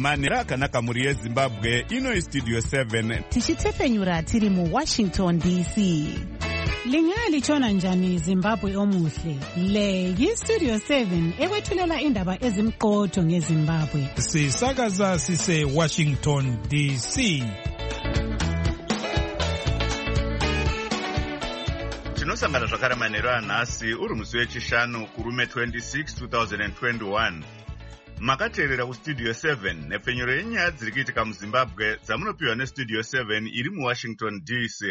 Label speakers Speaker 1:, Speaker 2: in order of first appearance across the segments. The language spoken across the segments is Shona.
Speaker 1: manera akanaka muri yeZimbabwe. Ino Studio 7
Speaker 2: tichitefenyura tiri mu Washington DC.
Speaker 3: Lingalitshona njani Zimbabwe omuhle? Le yiStudio 7 ekwethulela indaba ezimqotho ngeZimbabwe.
Speaker 4: Sisakaza sise Washington DC.
Speaker 1: tinosangana zvakare manheru anhasi uri musi wechishanu kurume 26 2021. makateerera kuStudio 7 nepfenyuro yenyaya dziri kuitika muZimbabwe dzamunopiwa neStudio 7 iri muWashington DC.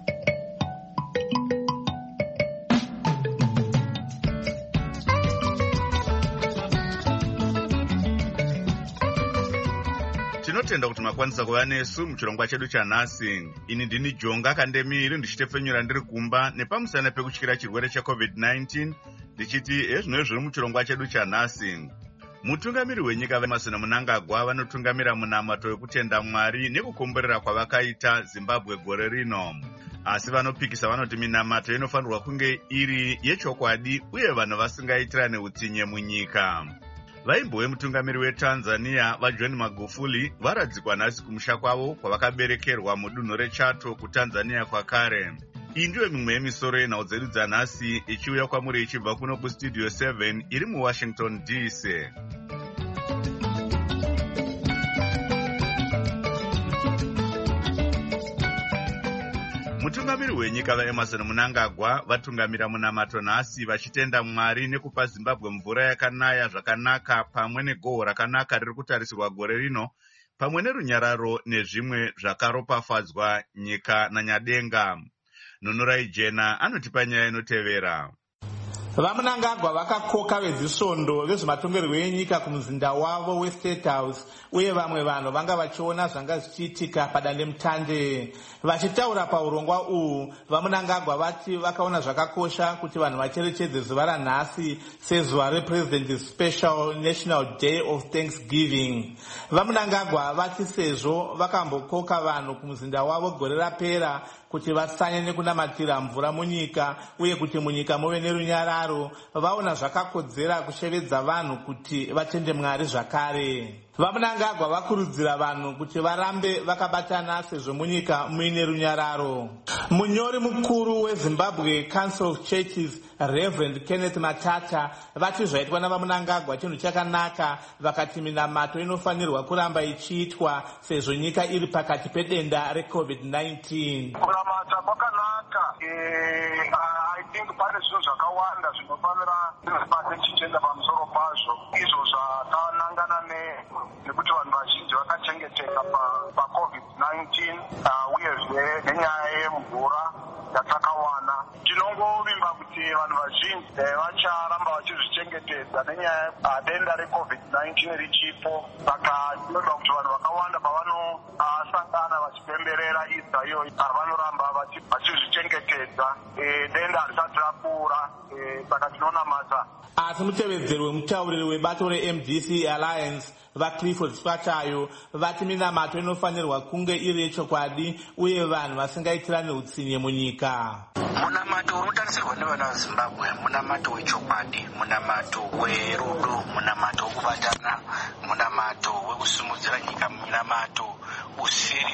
Speaker 1: tinotenda kuti makwanisa kuva nesu muchirongwa chedu chanhasi. Ini ndini Jonga Kandemiri ndichitefenyura ndiri kumba nepamusana pekutyira chirwere cheCovid-19 ndichiti ezvino zviri muchirongwa chedu chanhasi. Mutungamiri wenyika Emmerson Mnangagwa vanotungamira munamato wekutenda Mwari nekukomborera kwavakaita Zimbabwe gore rino. Asi vanopikisa vanoti minamato inofanirwa kunge iri yechokwadi uye vanhu vasingaitirane utsinye munyika. Vaimbo vemutungamiri weTanzania vaJohn Magufuli varadzikwa nhasi kumusha kwavo kwavakaberekerwa mudunhu reChato kuTanzania kwakare. Iyi ndiyo mimwe yemisoro yenhau dzedu dzanhasi ichiuya kwamuri ichibva kuno kuStudio 7 iri muWashington DC. Mutungamiri wenyika vaEmmerson Mnangagwa vatungamira munamato nhasi vachitenda Mwari nekupa Zimbabwe mvura yakanaya zvakanaka pamwe negohwo rakanaka riri kutarisirwa gore rino pamwe nerunyararo nezvimwe zvakaropafadzwa nyika nanyadenga. Nunurai Jena anotipa nyaya inotevera.
Speaker 5: VaMnangagwa vakakoka vezisvondo vezvematongerwo enyika kumuzinda wavo weState House uye vamwe vanhu vanga vachiona zvanga zvichiitika padandemutande. Vachitaura paurongwa uhu, VaMnangagwa vati vakaona zvakakosha kuti vanhu vacherechedze zuva ranhasi sezuva rePresident's Special National Day of Thanksgiving. VaMnangagwa vati sezvo vakambokoka vanhu kumuzinda wavo gore rapera kuti vasanye nekunamatira mvura munyika uye kuti munyika muve nerunyararo, vaona zvakakodzera kushevedza vanhu kuti vatende Mwari zvakare. VaMnangagwa vakurudzira vanhu kuti varambe vakabatana sezvo munyika muine runyararo. Munyori mukuru weZimbabwe Council of Churches Reverend Kenneth Matata vati zvaitwa navaMnangagwa chinhu chakanaka, vakati minamato inofanirwa kuramba ichiitwa sezvo nyika iri pakati pedenda reCovid-19.
Speaker 6: Kunamata kwakanaka. I think pane zvinhu zvakawanda zvinofanira zvibate chichenda pamusoro pazvo, izvo zvakanangana nekuti vanhu vazhinji vakachengeteka paCovid-19 uyezve nenyaya yemvura yatakawana. Tinongovimba kuti vanhu vazhinji vacharamba vachizvichengetedza nenyaya denda reCovid-19 richipo. Saka tinoda kuti vanhu vakawanda pavanosangana vachipemberera idza iyoyi vanoramba vachizvichengetedza denda risati rapfuura. Saka tinonamata.
Speaker 5: Asi mutevedzeri wemutauriri webato reMDC Alliance vaClifford Sipatayo vati minamato inofanirwa kunge iri yechokwadi uye vanhu vasingaitirane utsinye munyika.
Speaker 7: Munamato unotarisirwa nevana veZimbabwe munamato wechokwadi, munamato werudo, munamato wekubatana, munamato wekusimudzira nyika, munamato usiri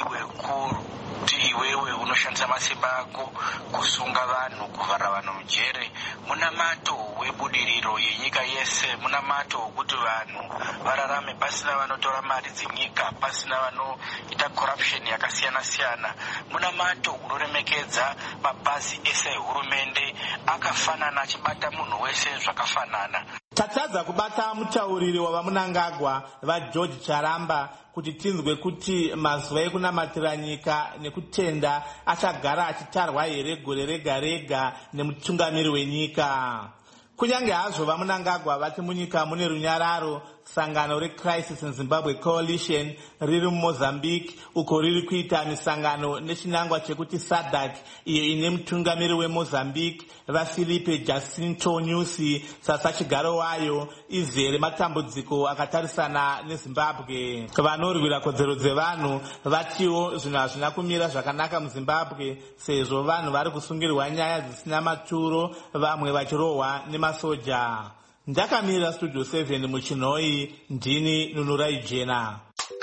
Speaker 7: wekuti iwewe unoshandisa masimba ako kusunga vanhu, kuvhara vanhu mujere, munamato webudiriro yenyika yese, munamato wekuti vanhu vararame pasina vanotora mari dzenyika, pasina vanoita corruption yakasiyana siyana, munamato unoremekedza mabazi ese ehurumende akafanana achibata munhu wese zvakafanana.
Speaker 5: Tatadza kubata mutauriri wavaMnangagwa vaGeorge Charamba kuti tinzwe kuti mazuva ekunamatira nyika nekutenda achagara achitarwa here gore rega rega nemutungamiri wenyika. Kunyange hazvo vaMnangagwa vati munyika mune runyararo, sangano reCrisis in Zimbabwe Coalition riri muMozambique uko riri kuita misangano nechinangwa chekuti SADC iyo ine mutungamiri weMozambique vaFilipe Jacinto Nyusi sasachigaro wayo izere matambudziko akatarisana neZimbabwe. Vanorwira kodzero dzevanhu vatiwo zvinhu hazvina kumira zvakanaka muZimbabwe sezvo vanhu vari kusungirwa nyaya dzisina maturo, vamwe vachirohwa nemasoja. Ndakamirira Studio 7 muchinhoi, ndini Nunurai Jena.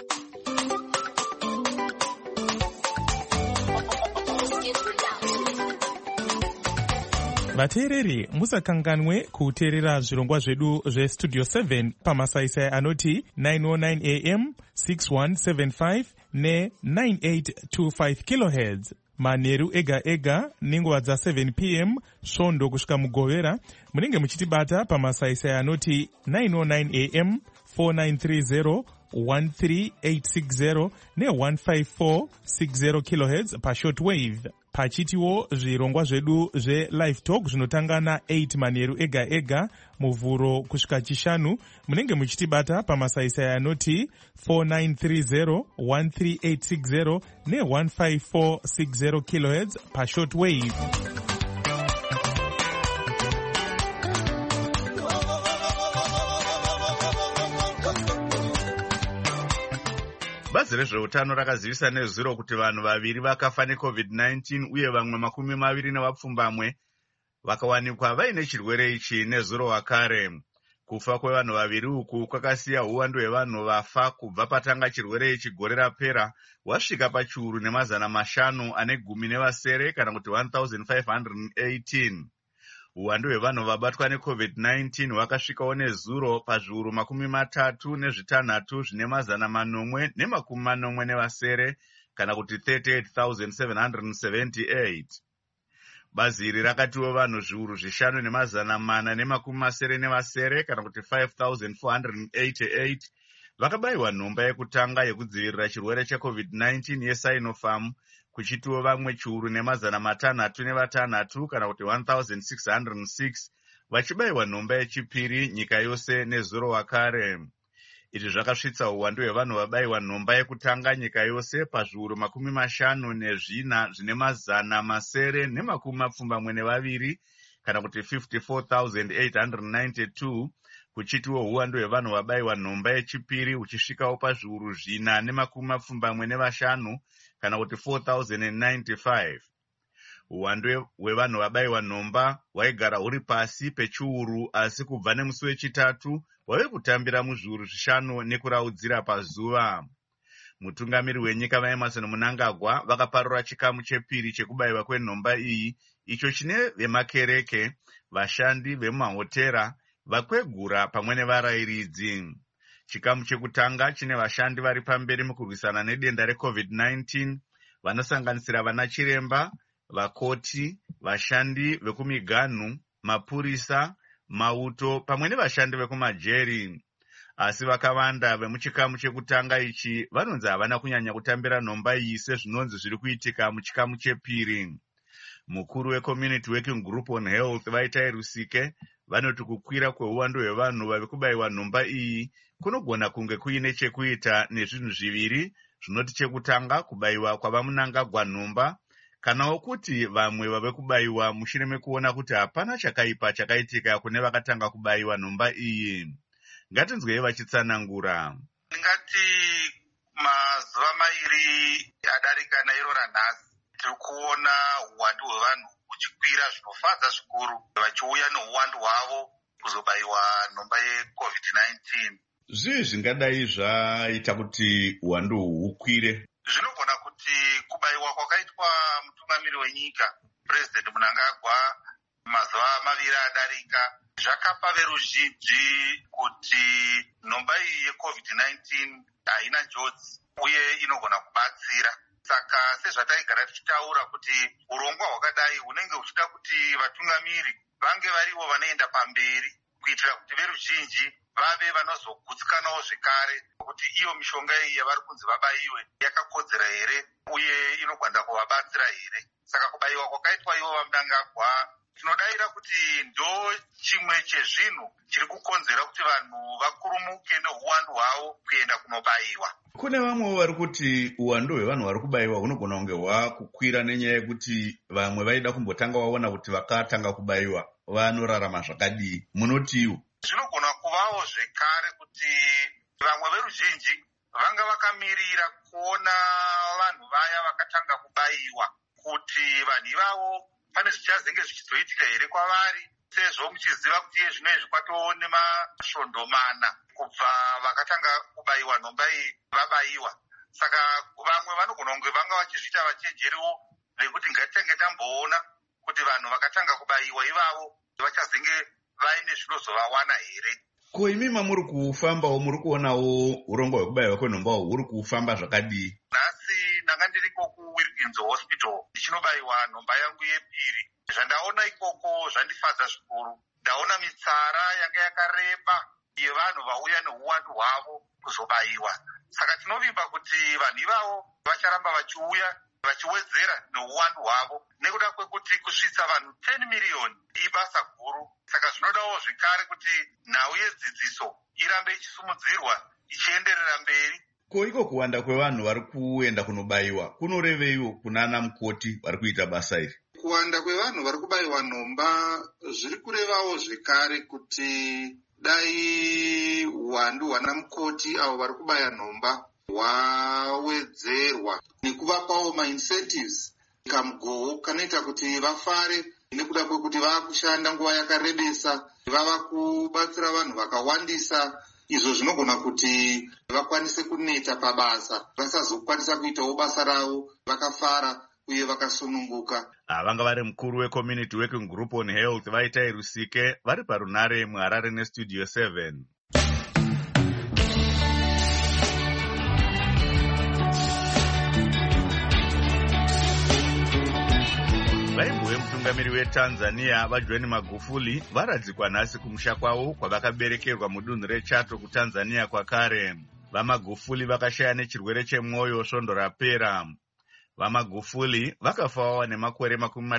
Speaker 8: vateereri, musakanganwe kuteerera zvirongwa zvedu zvestudio 7 pamasaisai anoti 909 am 6175 ne9825 kilohertz manheru ega ega nenguva dza7 pm svondo kusvika mugovera. Munenge muchitibata pamasaisai anoti 909 am 4930 13860 ne15460 kilohertz pashortwave. Pachitiwo zvirongwa zvedu zvelive talk zvinotanga na8 manheru ega ega muvhuro kusvika chishanu. Munenge muchitibata pamasaisai anoti 4930 13860 ne15460 kilohertz pashortwave.
Speaker 1: Bazi rezveutano rakazivisa nezuro kuti vanhu vaviri vakafa neCovid-19 uye vamwe 20 vakawanikwa vaine chirwere ichi nezuro wakare. Kufa kwevanhu vaviri uku kwakasiya uwandu hwevanhu vafa kubva patanga chirwere ichi gore rapera wasvika pachiuru ne510 kana kuti 1518. Uwandu hwevanhu vabatwa neCovid-19 hwakasvikawo nezuro pazviuru 36 zvine 480 kana kuti 38,778. Bazi iri rakatiwo vanhu zviuru 5,480 kana kuti 5,488 vakabayiwa nhomba yekutanga yekudzivirira chirwere cheCovid-19 yeSinopharm, kuchitiwo vamwe chiuru ne606 kana kuti 1,606 vachibayiwa nhomba yechipiri nyika yose nezuro wakare. Izvi zvakasvitsa uwandu hwevanhu vabayiwa nhomba yekutanga nyika yose pazviuru 54 zvine 972 kana kuti 54,892, kuchitiwo uwandu hwevanhu vabayiwa nhomba yechipiri uchisvikawo pazviuru 475 kana kuti 4,095. Uwandu hwevanhu vabayiwa nhomba hwaigara huri pasi pechiuru, asi kubva nemusi wechitatu wave kutambira muzviuru 5 nekuraudzira pazuva. Mutungamiri wenyika vaEmmerson Mnangagwa vakaparura chikamu chepiri chekubayiwa kwenhomba iyi, icho chine vemakereke, vashandi vemumahotera, vakwegura pamwe nevarayiridzi. Chikamu chekutanga chine vashandi vari pamberi mukurwisana nedenda reCovid-19 vanosanganisira vana chiremba, vakoti, vashandi vekumiganhu, mapurisa, mauto pamwe nevashandi vekumajeri. Asi vakawanda vemuchikamu chekutanga ichi vanonzi havana kunyanya kutambira nhomba iyi sezvinonzi zviri kuitika muchikamu chepiri. Mukuru weCommunity Working Group on Health Vaitai Rusike vanoti kukwira kweuwandu hwevanhu vavi kubayiwa nhomba iyi kunogona kunge kuine chekuita nezvinhu zviviri zvinoti: chekutanga, kubayiwa kwavaMnangagwa nhomba, kanawo kuti vamwe vave kubayiwa mushure mekuona kuti hapana chakaipa chakaitika kune vakatanga kubayiwa nhomba iyi. Ngatinzwei vachitsanangura.
Speaker 6: Ndingati mazuva mairi adarika nairo ranhasi tiri kuona uwandu hwevanhu huchikwira zvinofadza zvikuru, vachiuya neuwandu hwavo kuzobayiwa nhomba yeCovid-19.
Speaker 1: Zvii zvingadai zvaita kuti uwandu hukwire?
Speaker 6: Zvinogona kuti kubayiwa kwakaitwa mutungamiri wenyika President Mnangagwa mazuva maviri adarika zvakapa veruzhinji kuti nhomba iyi yeCovid-19 haina njodzi uye inogona kubatsira. Saka sezvataigara tichitaura kuti urongwa hwakadai hunenge huchida kuti vatungamiri vange varivo vanoenda pamberi kuitira kuti veruzhinji vave vanozogutsikanawo zvekare kuti iyo mishonga iyi yavari kunzi vabayiwe yakakodzera here uye inogona kuvabatsira here. Saka kubayiwa kwakaitwa ivo vaMnangagwa tinodayira kuti ndo chimwe chezvinhu chiri kukonzera kuti vanhu vakurumuke neuwandu hwavo kuenda kunobayiwa.
Speaker 1: Kune vamwewo vari kuti uwandu hwevanhu vari kubayiwa hunogona kunge hwakukwira nenyaya yekuti vamwe vaida kumbotanga vaona kuti vakatanga kubayiwa vanorarama zvakadii. Munotiwo?
Speaker 6: Zvinogona kuvawo zvekare kuti vamwe veruzhinji vanga vakamirira kuona vanhu vaya vakatanga kubayiwa kuti vanhu ivavo pane zvichazenge zvichizoitika here kwavari, sezvo muchiziva kuti iye zvino izvi kwatoo nemasvondo 4 kubva vakatanga kubayiwa nhomba iyi vabayiwa. Saka vamwe vanogona kunge vanga vachizviita vachenjeriwo vekuti ngatitange tamboona kuti vanhu vakatanga kubayiwa ivavo vachazenge vaine zvinozovawana here.
Speaker 1: Ko imi mamuri kufambawo muri kuonawo urongwa hwekubayiwa kwenhomba huri kufamba zvakadii?
Speaker 6: Nhasi ndanga ndiriko kuWilkins Hospital ndichinobayiwa nhomba yangu yepiri. Zvandaona ikoko zvandifadza zvikuru. Ndaona mitsara yanga yakareba yevanhu vauya neuwandu hwavo kuzobayiwa. Saka tinovimba kuti vanhu ivavo vacharamba vachiuya vachiwedzera neuwandu hwavo nekuda kwekuti kusvitsa vanhu 10 miriyoni ibasa guru. Saka zvinodawo zvikare kuti nhau yedzidziso irambe ichisumudzirwa ichienderera mberi.
Speaker 1: Ko iko kuwanda kwevanhu vari kuenda kunobayiwa kunoreveiwo kunana mukoti vari kuita basa iri?
Speaker 6: Kuwanda kwevanhu vari kubayiwa nhomba zviri kurevawo zvekare kuti dai uwandu hwana mukoti avo vari kubaya nhomba hwawedzerwa nekuvapawo maincentives, kamugowo kanoita kuti vafare nekuda kwekuti vava kushanda nguva yakarebesa, vava kubatsira vanhu vakawandisa, izvo zvinogona kuti vakwanise kuneta pabasa, vasazokwanisa kuitawo basa ravo vakafara uye vakasununguka.
Speaker 1: Vanga vari mukuru weCommunity Working Group on Health vaita Rusike vari parunare muHarare neStudio 7. Vaimbo vemutungamiri weTanzania vaJohn Magufuli varadzikwa nhasi kumusha kwavo kwavakaberekerwa mudunhu reChato kuTanzania kwakare. VaMagufuli vakashaya nechirwere chemwoyo svondo rapera. VaMagufuli vakafawo nemakore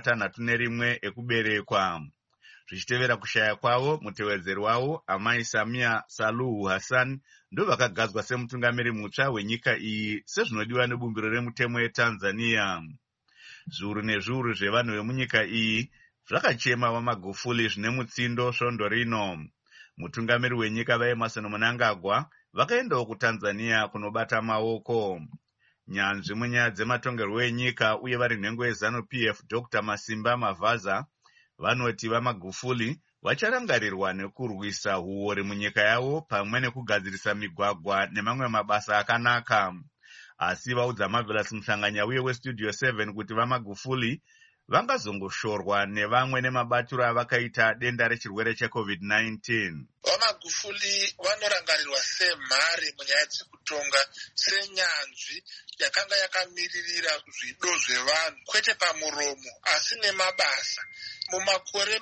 Speaker 1: 61 ekuberekwa. Zvichitevera kushaya kwavo, mutevedzeri wavo Amai Samia Suluhu Hassan ndo vakagadzwa semutungamiri mutsva wenyika iyi sezvinodiwa nebumbiro remutemo yeTanzania. Zviuru nezviuru zvevanhu vemunyika iyi zvakachema vaMagufuli zvine mutsindo svondo rino. Mutungamiri wenyika vaEmmerson Mnangagwa vakaendawo kuTanzania kunobata maoko. Nyanzvi munyaya dzematongerwo enyika uye vari nhengo yeZANU-PF Dr. Masimba Mavaza vanoti vaMagufuli vacharangarirwa nekurwisa huori munyika yavo pamwe nekugadzirisa migwagwa nemamwe mabasa akanaka. Asi vaudza Marvelous Muhlanganya uye weStudio 7 kuti vaMagufuli vangazongoshorwa nevamwe nemabatiro avakaita denda rechirwere cheCovid-19.
Speaker 7: VaMagufuli vanorangarirwa semhare munyaya dzekutonga, senyanzvi yakanga yakamiririra zvido zvevanhu kwete pamuromo asi nemabasa. Mumakore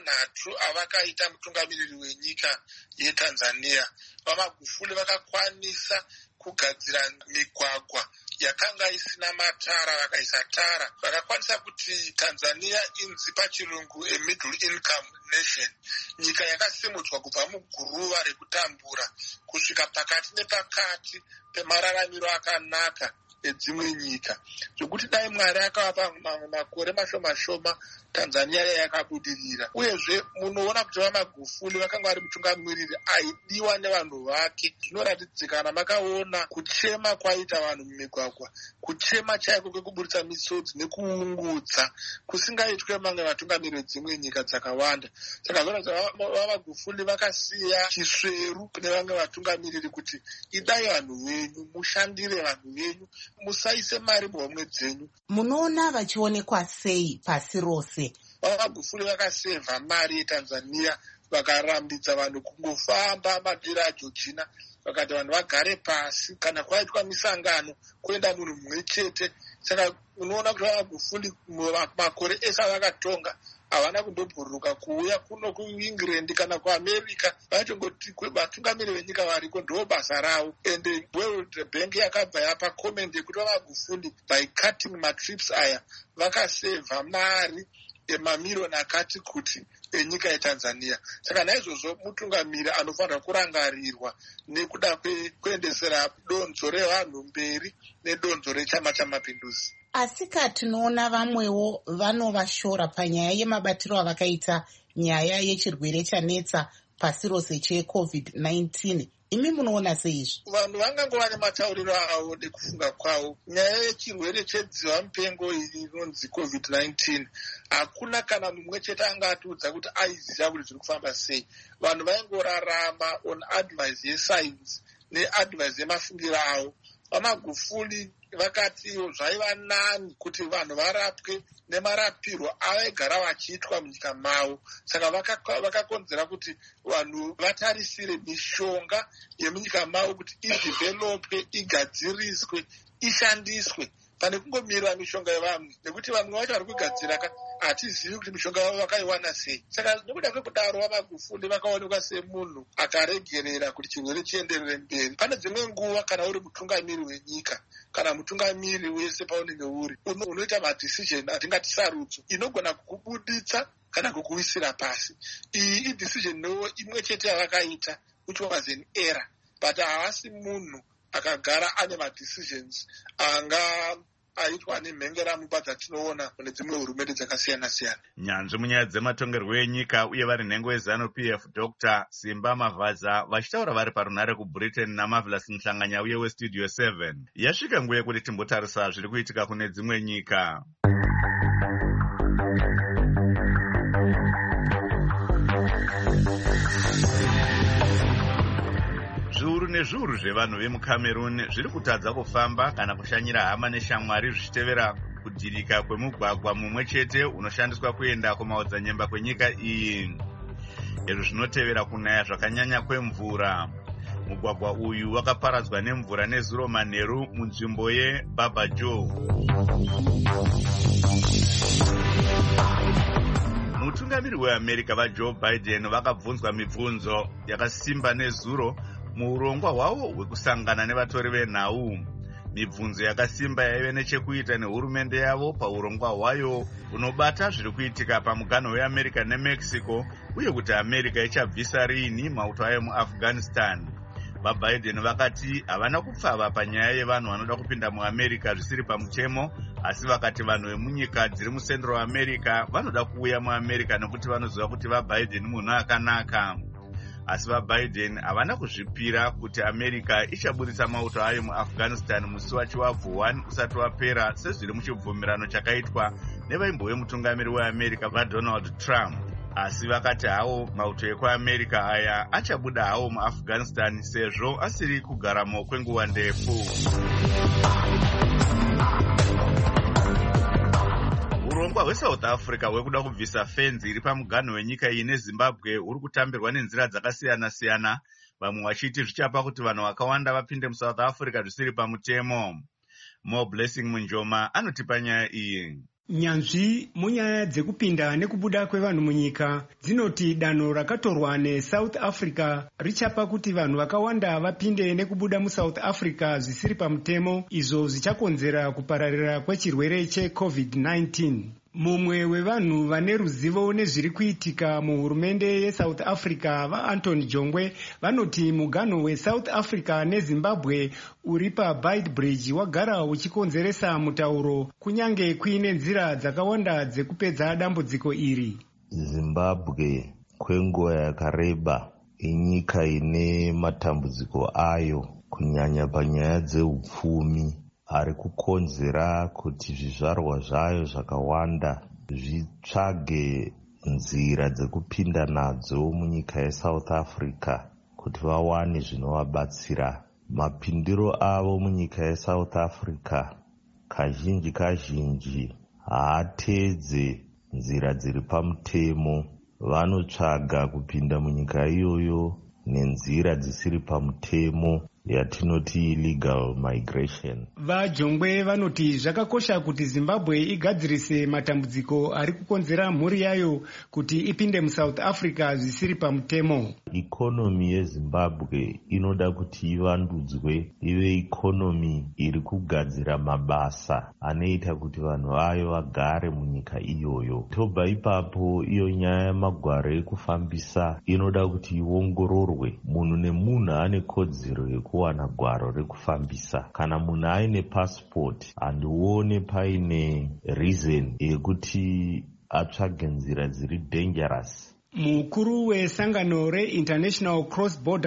Speaker 7: 6 avakaita mutungamiriri wenyika yeTanzania, vaMagufuli vakakwanisa kugadzira migwagwa yakanga isina matara, vakaisa tara, vakakwanisa kuti Tanzania inzi pachirungu a middle income nation, nyika yakasimudzwa kubva muguruva rekutambura kusvika pakati nepakati pemararamiro akanaka edzimwe nyika, zvokuti dai Mwari akavapa makore mashoma Tanzania yakabudirira. Uyezve munoona kuti vaMagufuli vakanga vari mutungamiriri aidiwa nevanhu vake. Zvinoratidzikana makaona kuchema kwaita vanhu mumigwagwa, kuchema chaiko kwekuburitsa misodzi nekuungudza kusingaitwe mamwe vatungamiriri vedzimwe nyika dzakawanda. Saka zvinoita vaMagufuli vakasiya chisveru kune vamwe vatungamiriri kuti idai vanhu venyu, mushandire vanhu venyu, musaise mari muhomwe dzenyu.
Speaker 2: Munoona vachionekwa sei pasi rose?
Speaker 7: VaMagufuli vakasevha mari yeTanzania, vakarambidza vanhu kungofamba madira aJochina, vakati vanhu vagare pasi, kana kwaitwa misangano kuenda munhu mumwe chete. Saka unoona kuti vaMagufuli makore ese avakatonga havana kundobhururuka kuuya kuno kuEngland kana kuAmerica. Vachingoti vatungamiri venyika variko ndo basa ravo. Ende World Bank yakabva yapa comment yekuti vaMagufuli by cutting matrips aya vakasevha mari emamiriyoni akati kuti enyika yeTanzania. Saka naizvozvo mutungamiri anofanira kurangarirwa nekuda kuendesera donzo revanhu mberi nedonzo rechama chamapinduzi.
Speaker 2: Asika tinoona vamwewo vanovashora panyaya yemabatiro avakaita nyaya yechirwere chanetsa pasi rose cheCovid-19. Imi munoona seizvi?
Speaker 7: Vanhu vangangova nematauriro avo nekufunga kwavo. Nyaya yechirwere chedziva mupengo inonzi COVID-19 hakuna kana mumwe chete angatiudza kuti aiziva kuti zviri kufamba sei. Vanhu vaingorarama on advice yesainzi neadvice yemafungiro avo.
Speaker 9: vaMagufuli vakatiwo zvaiva nani kuti vanhu varapwe nemarapirwo avaigara vachiitwa munyika mavo. Saka vakakonzera kuti vanhu vatarisire mishonga yemunyika mavo kuti idhivhelopwe, igadziriswe, ishandiswe pane kungomirira mishonga yevamwe, nekuti vamwe vacho vari kugadzira hatizivi kuti mishonga yavo vakaiwana sei. Saka nekuda kwekudaro vaMagufuli vakaonekwa semunhu akaregerera kuti chirwere chienderere mberi. Pane dzimwe nguva kana uri mutungamiri wenyika kana mutungamiri wese paunenge uri unoita madecision atingati sarudzo inogona kukubuditsa kana kukuwisira pasi. Iyi idecision imwe chete yavakaita which was an error, but haasi munhu akagara ane madecisions anga aitwa nemhengeramubva dzatinoona kune dzimwe hurumende dzakasiyana-siyana.
Speaker 1: Nyanzvi munyaya dzematongerwo enyika uye vari nhengo yeZANU-PF Dr. Simba Mavhaza vachitaura vari parunhare kuBritain naMarvelous Muhlanganya uye weStudio 7. Yasvika nguva yekuti timbotarisa zviri kuitika kune dzimwe nyika. Zviuru nezviuru zvevanhu vemuCameroon zviri kutadza kufamba kana kushanyira hama neshamwari zvichitevera kudhirika kwemugwagwa mumwe chete unoshandiswa kuenda kumaodzanyemba kwenyika iyi. Izvo zvinotevera kunaya zvakanyanya kwemvura. Mugwagwa uyu wakaparadzwa nemvura nezuro manheru munzvimbo yeBabajo. Mutungamiri weAmerica vaJoe Biden vakabvunzwa mibvunzo yakasimba nezuro muurongwa hwavo hwekusangana nevatori venhau. Mibvunzo yakasimba yaive nechekuita nehurumende yavo paurongwa hwayo unobata zviri kuitika pamuganho weAmerica neMexico uye kuti America ichabvisa rini mauto ayo muAfghanistan. VaBiden vakati havana kupfava panyaya yevanhu vanoda kupinda muAmerica zvisiri pamutemo, asi vakati vanhu vemunyika dziri muCentral America vanoda kuuya muAmerica nekuti vanoziva kuti vaBiden munhu akanaka. Asi vaBiden havana kuzvipira kuti America ichaburitsa mauto ayo muAfghanistan musi wachiwabvu 1 usati wapera sezviri muchibvumirano chakaitwa nevaimbo vemutungamiri weAmerica vaDonald Trump. Asi vakati hawo mauto ekuAmerica aya achabuda hawo muAfghanistan sezvo asiri kugaramo kwenguva ndefu. Urongwa hweSouth Africa hwekuda kubvisa fenzi iri pamuganho wenyika iyi neZimbabwe huri kutambirwa nenzira dzakasiyana-siyana, vamwe vachiti zvichapa kuti vanhu vakawanda vapinde muSouth Africa zvisiri pamutemo. Mo Blessing Munjoma anotipa nyaya iyi.
Speaker 10: Nyanzvi munyaya dzekupinda nekubuda kwevanhu munyika dzinoti danho rakatorwa neSouth Africa richapa kuti vanhu vakawanda vapinde nekubuda muSouth Africa zvisiri pamutemo, izvo zvichakonzera kupararira kwechirwere cheCovid-19. Mumwe wevanhu vane ruzivo nezviri kuitika muhurumende yeSouth Africa vaAnthony Jongwe vanoti muganho weSouth Africa neZimbabwe uri paBeitbridge wagara uchikonzeresa mutauro kunyange kuine nzira dzakawanda dzekupedza dambudziko iri.
Speaker 11: Zimbabwe kwenguva yakareba inyika ine matambudziko ayo kunyanya panyaya dzeupfumi ari kukonzera kuti zvizvarwa zvayo zvakawanda zvitsvage nzira dzekupinda nadzo munyika yeSouth Africa kuti vawane zvinovabatsira. Mapindiro avo munyika yeSouth Africa kazhinji haatedze nzira dziri pamutemo, vanotsvaga kupinda munyika iyoyo nenzira dzisiri pamutemo yatinoti illegal migration.
Speaker 10: VaJongwe vanoti zvakakosha kuti Zimbabwe igadzirise matambudziko ari kukonzera mhuri yayo kuti ipinde muSouth Africa zvisiri pamutemo.
Speaker 11: Ikonomi yeZimbabwe inoda kuti ivandudzwe ive ikonomi iri kugadzira mabasa anoita kuti vanhu vayo vagare munyika iyoyo. Tobva ipapo iyo nyaya yamagwaro ekufambisa inoda kuti iongororwe. Munhu nemunhu ane kodzero kuwana gwaro rekufambisa. Kana munhu aine passport handione paine reason yekuti atsvage nzira dziri dangerous.
Speaker 10: Mukuru wesangano reInternational Cross Border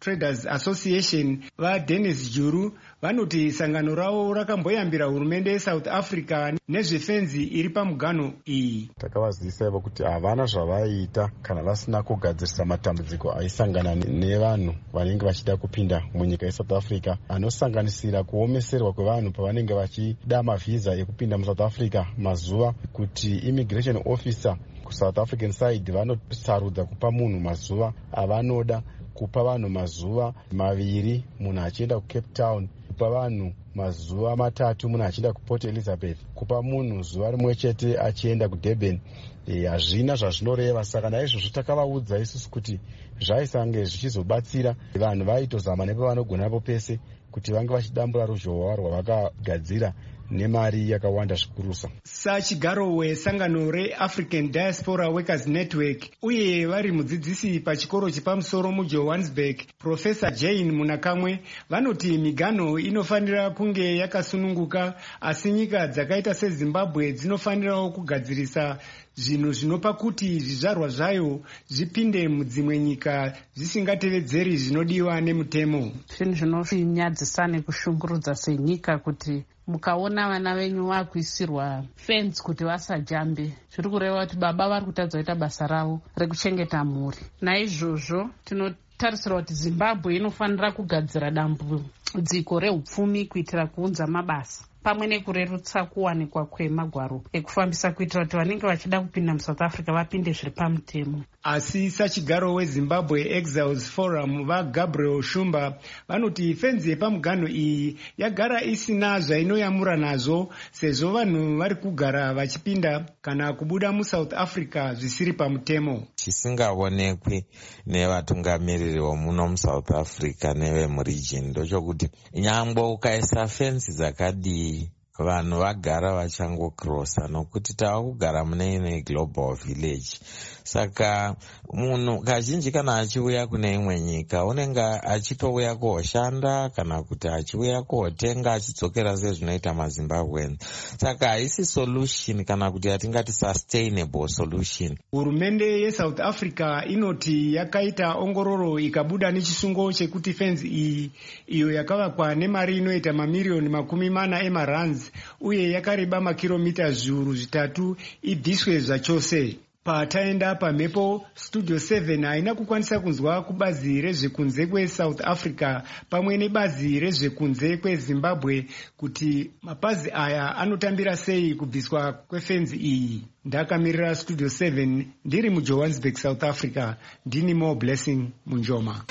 Speaker 10: Traders Association vaDennis Juru vanoti sangano ravo rakamboyambira hurumende yeSouth Africa nezvefenzi iri pamuganho iyi.
Speaker 12: Takavazivisa ivo kuti havana zvavaiita kana vasina kugadzirisa matambudziko aisangana nevanhu vanenge vachida kupinda munyika yeSouth Africa, anosanganisira kuomeserwa kwevanhu pavanenge vachida mavhiza ekupinda muSouth Africa mazuva, kuti immigration officer kuSouth African side vanosarudza kupa munhu mazuva avanoda, kupa vanhu mazuva 2 munhu achienda kuCape Town, kupa vanhu mazuva 3 munhu achienda kuPort Elizabeth, kupa munhu zuva rimwe chete achienda kuDurban. Hazvina zvazvinoreva. Saka naizvozvo takavaudza isusu kuti zvaisange zvichizobatsira vanhu vaitozama nepavanogona napo pese kuti vange vachidambura ruzhowa rwavakagadzira nemari yakawanda zvikurusa.
Speaker 10: Sachigaro wesangano reAfrican Diaspora Workers Network uye vari mudzidzisi pachikoro chepamusoro muJohannesburg, Professor Jane Munakamwe, vanoti miganho inofanira kunge yakasununguka, asi nyika dzakaita seZimbabwe dzinofanirawo kugadzirisa zvinhu zvinopa kuti zvizvarwa zvayo zvipinde mudzimwe nyika zvisingatevedzeri zvinodiwa nemutemo.
Speaker 13: Zvinhu zvinonyadzisa nekushungurudza senyika kuti mukaona vana venyu vakuisirwa fence kuti vasajambe, zviri kureva kuti baba vari kutadza kuita basa ravo rekuchengeta mhuri. Naizvozvo tinotarisira kuti Zimbabwe inofanira kugadzira dambudziko rehupfumi kuitira kuunza mabasa pamwe nekurerutsa kuwanikwa kwemagwaro ekufambisa kuitira kuti vanenge vachida kupinda muSouth Africa vapinde zviri pamutemo.
Speaker 10: Asi sachigaro weZimbabwe Exiles Forum vaGabriel Shumba vanoti fenzi yepamuganho iyi yagara isina zvainoyamura nazvo, sezvo vanhu vari kugara vachipinda kana kubuda muSouth Africa zvisiri pamutemo.
Speaker 14: Chisingaonekwi nevatungamiriri vomuno muSouth Africa nevemuregion ndochokuti nyangwe ukaisa fenzi dzakadii vanhu vagara vachangokrosa, nokuti tava kugara mune imwe global village. Saka munhu kazhinji kana achiuya kune imwe nyika unenge achitouya koshanda kana kuti achiuya kotenga achidzokera sezvinoita maZimbabweans. Saka haisi solution kana kuti yatingati sustainable solution.
Speaker 10: Hurumende yeSouth Africa inoti yakaita ongororo ikabuda nechisungo chekuti fenzi iyi iyo yakavakwa nemari inoita mamiliyoni 40 emarands uye yakareba makiromita 300 ibviswe zvachose. Pataenda pamhepo, Studio 7 haina kukwanisa kunzwa kubazi rezvekunze kweSouth Africa pamwe nebazi rezvekunze kweZimbabwe kuti mapazi aya anotambira sei kubviswa kwefenzi iyi. Ndakamirira Studio 7 ndiri muJohannesburg, South Africa. Ndini More Blessing Munjoma.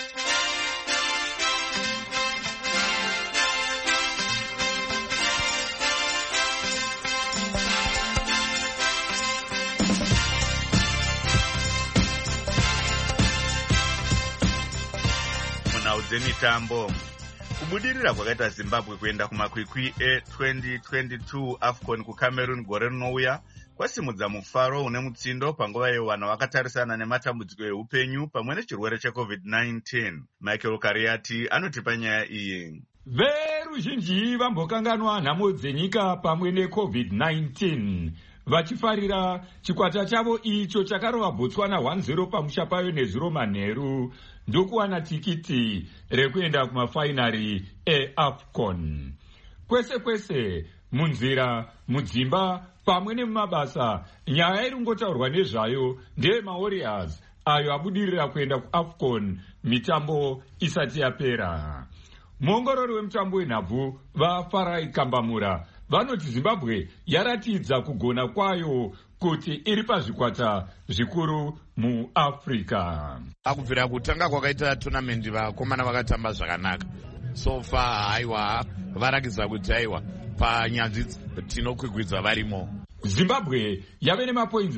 Speaker 1: Mitambo. Kubudirira kwakaita Zimbabwe kuenda kumakwikwi e2022 AFCON kuCameroon gore rinouya kwasimudza mufaro une mutsindo panguva yevanhu vakatarisana nematambudziko eupenyu pamwe nechirwere cheCovid-19. Michael Kariati anotipa nyaya iyi.
Speaker 15: Veruzhinji vambokanganwa nhamo dzenyika pamwe neCovid-19 vachifarira chikwata chavo icho chakarova Botswana 1-0 pamusha payo nezuro manheru ndokuwana tikiti rekuenda kumafainari eAFCON. Kwese kwese munzira, mudzimba pamwe nemumabasa, nyaya iri kungotaurwa nezvayo ndeyemaWarriors ayo abudirira kuenda kuAFCON mitambo isati yapera. Muongorori wemutambo wenhabvu vaFarai Kambamura vanoti Zimbabwe yaratidza kugona kwayo kuti iri pazvikwata zvikuru muAfrica.
Speaker 16: Akubvira kutanga kwakaita tournament vakomana vakatamba zvakanaka. So far haiwa varakidza kuti haiwa panyanzvi tinokwigwidza varimo.
Speaker 15: Zimbabwe yave nemapoints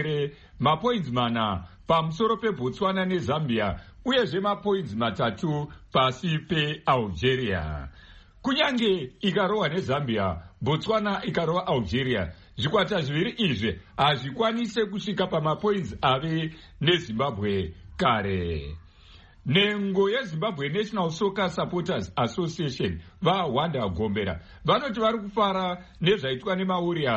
Speaker 15: 4 pamusoro peBotswana neZambia uyezve mapoints 3 pasi peAlgeria. Kunyange ikarohwa neZambia, Botswana ikarova Algeria, zvikwata zviviri izvi hazvikwanise kusvika pamapoints ave neZimbabwe kare. Nengo yeZimbabwe National Soccer Supporters Association vaWanda Gombera vanoti vari kufara nezvaitwa nemaWarriors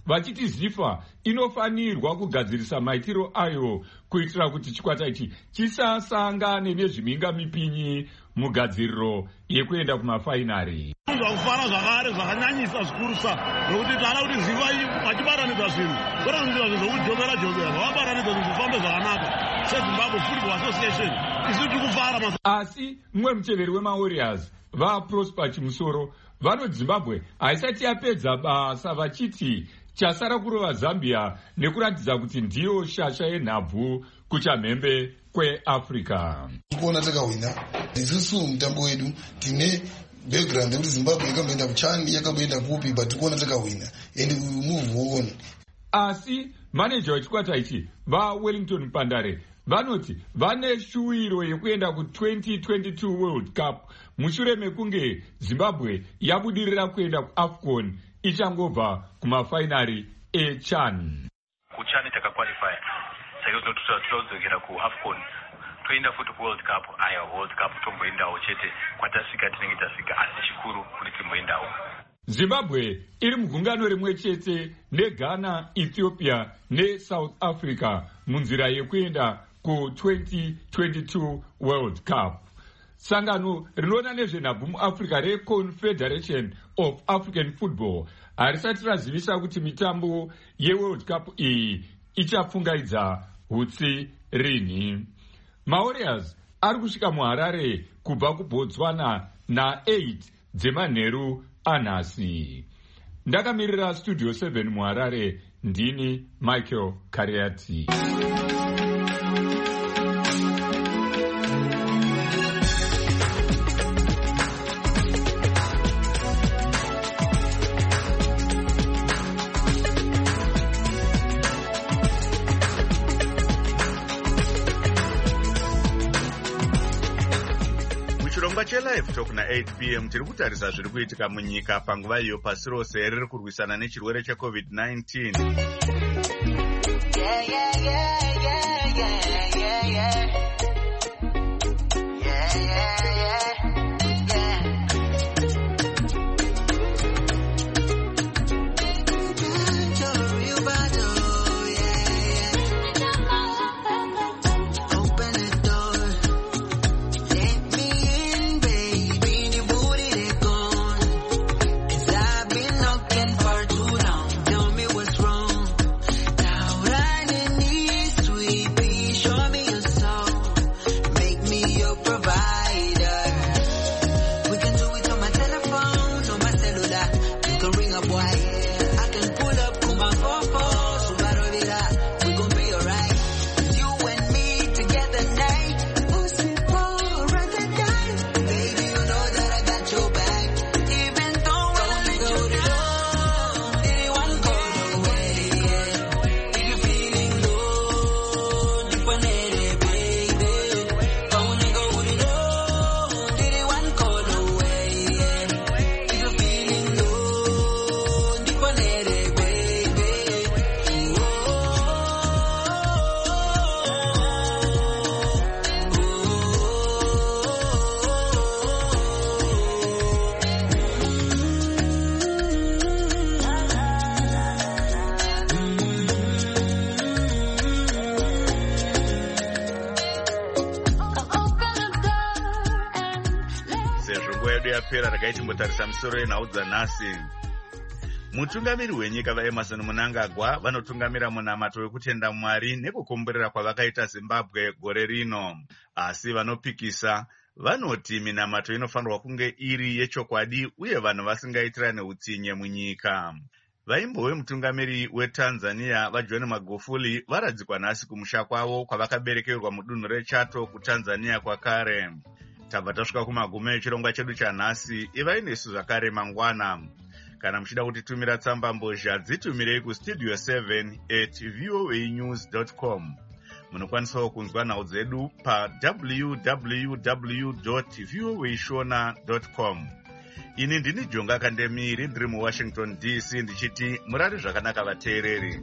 Speaker 15: vachiti zifa inofanirwa kugadzirisa maitiro ayo kuitira kuti chikwata ichi chisasangane nezvimingamipinyi mugadziriro yekuenda kumafainari.
Speaker 17: Zvakufara zvakare zvakanyanyisa zvikurusa nokuti tana kuti ziva vachibaranidza zvinhu voranidza zvinhu zvokujokera jokera vavabaranidza zvinhu zvifambe zvakanaka seZimbabwe Football Association isi tiri kufara.
Speaker 15: Asi mumwe muteveri wemawarriors vaProsper Chimusoro vanoti Zimbabwe haisati yapedza basa vachiti chasara kurova Zambia nekuratidza kuti ndiyo shasha yenhabvu kuchamhembe kweAfrica.
Speaker 18: Kuona takahwina isusu mutambo wedu tine background yekuti Zimbabwe yakamboenda kuChani yakamboenda kupi but kuona takahwina and we move on.
Speaker 15: Asi manager wechikwata ichi vaWellington Pandare vanoti vane shuwiro yekuenda ku2022 World Cup mushure mekunge Zimbabwe yabudirira kuenda kuAFCON ichangobva kumafainari eChan.
Speaker 19: Kuchani takaqualify saka todzokera kuAFCON toenda futi kuWorld Cup. Aya World Cup tomboendawo chete kwatasvika tinenge tasvika asi chikuru kuti timboendawo.
Speaker 15: Zimbabwe iri mugungano rimwe chete neGhana, Ethiopia neSouth Africa munzira yekuenda ku2022 World Cup. Sangano rinoona nezvenhabvu muAfrica reConfederation of African Football harisati razivisa kuti mitambo yeWorld Cup iyi ichapfungaidza hutsi rini. Mawarriors ari kusvika muHarare kubva kuBotswana na8 dzemanheru anhasi. Ndakamirira Studio 7 muHarare, ndini Michael Kariati.
Speaker 1: Live Talk na 8 p.m. tiri kutarisa zviri kuitika munyika panguva iyo pasi rose riri kurwisana nechirwere cheCovid-19. yapera takaitimbotarisa misoro yenhau dzanhasi. Mutungamiri wenyika vaEmerson Mnangagwa vanotungamira munamato wekutenda Mwari nekukomborera kwavakaita Zimbabwe gore rino. Asi vanopikisa vanoti minamato inofanirwa kunge iri yechokwadi uye vanhu vasingaitirane utsinye munyika. Vaimbo wemutungamiri weTanzania vaJohn Magufuli varadzikwa nhasi kumusha kwavo kwavakaberekerwa mudunhu reChato kuTanzania kwakare. Tabva tasvika kumagumo echirongwa chedu chanhasi. Ivai nesu zvakare mangwana. Kana muchida kutitumira tsamba mbozha dzitumirei kustudio 7@voanews.com. Munokwanisawo kunzwa nhau dzedu pa www.voashona.com. Ini ndini Jonga Kandemiri ndiri muWashington DC ndichiti murari zvakanaka vateereri.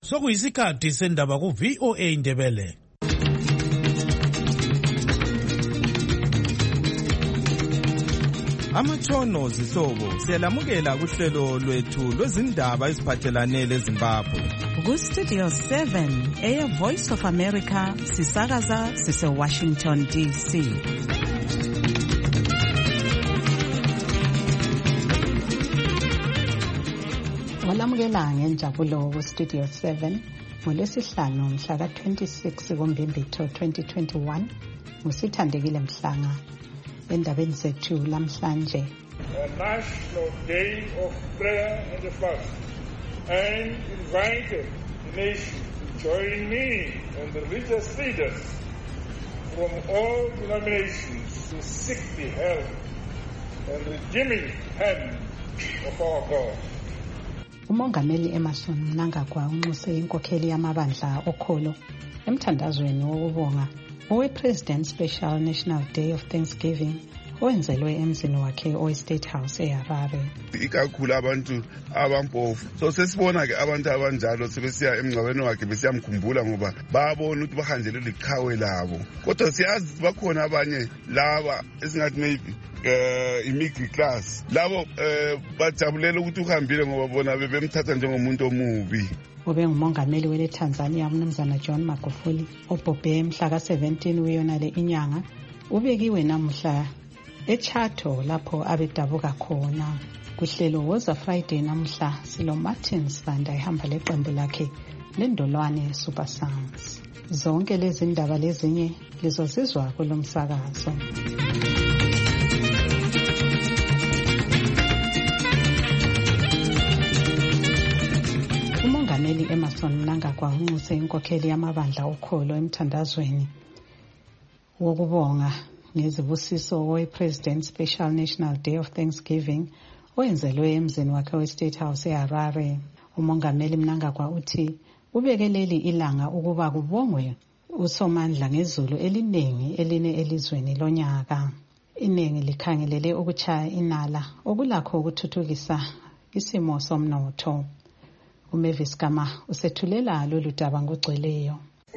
Speaker 4: Sokuyisikhathi sendaba ku VOA Indebele.
Speaker 20: Amatshono zihlobo siyalamukela kuhlelo lwethu lwezindaba eziphathelane leZimbabwe.
Speaker 21: Ku-Studio 7 Air Voice of America sisakaza sise-Washington DC. Walamukela ngenjabulo ku-Studio 7 ngolwesihlanu mhla ka-26 kuMbimbithi 2021 ngusithandekile Mhlanga. Endabeni zethu lamhlanje,
Speaker 22: a national day of prayer and fast, and invited the nation to join me and the religious leaders from all denominations to seek the help and redeeming hand of our God.
Speaker 21: uMongameli Emmerson Mnangagwa unxuse inkokheli yamabandla okholo emthandazweni wokubonga owe-President Special National Day of Thanksgiving owenzelwe emzini wakhe owe-State House eHarare.
Speaker 23: Ikakhulu abantu abampofu. So sesibona-ke abantu abanjalo sebesiya emngcwabeni wakhe besiyamkhumbula ngoba babona ukuthi bahanjelwe liqhawe labo. Kodwa siyazi bakhona abanye laba esingathi maybe i-middle class. Labo bajabulela ukuthi uhambile ngoba bona bebemthatha njengomuntu omubi.
Speaker 21: Ube ngumongameli wele Tanzania uMnumzana John Magufuli obhobhe mhla ka-17 weyonale inyanga ubekiwe namuhla eChato lapho abedabuka khona. Kuhlelo Woza Friday namuhla silo Martin Sibanda ehamba leqembu lakhe leNdolwane Super Sounds. Zonke lezi ndaba lezinye lizozizwa kulomsakazo. uMongameli Emmerson Mnangagwa unxuse inkokheli yamabandla okholo emthandazweni wokubonga ngezibusiso we-President Special National Day of Thanksgiving owenzelwe emzini wakhe we-State House eHarare. uMongameli Mnangagwa uthi ubekeleli ilanga ukuba kubongwe usomandla ngezulu eliningi eline elizweni lonyaka. Iningi likhangelele ukuchaya inala okulakho ukuthuthukisa isimo somnotho. uMavis Gama usethulela lolu daba ngogcweleyo.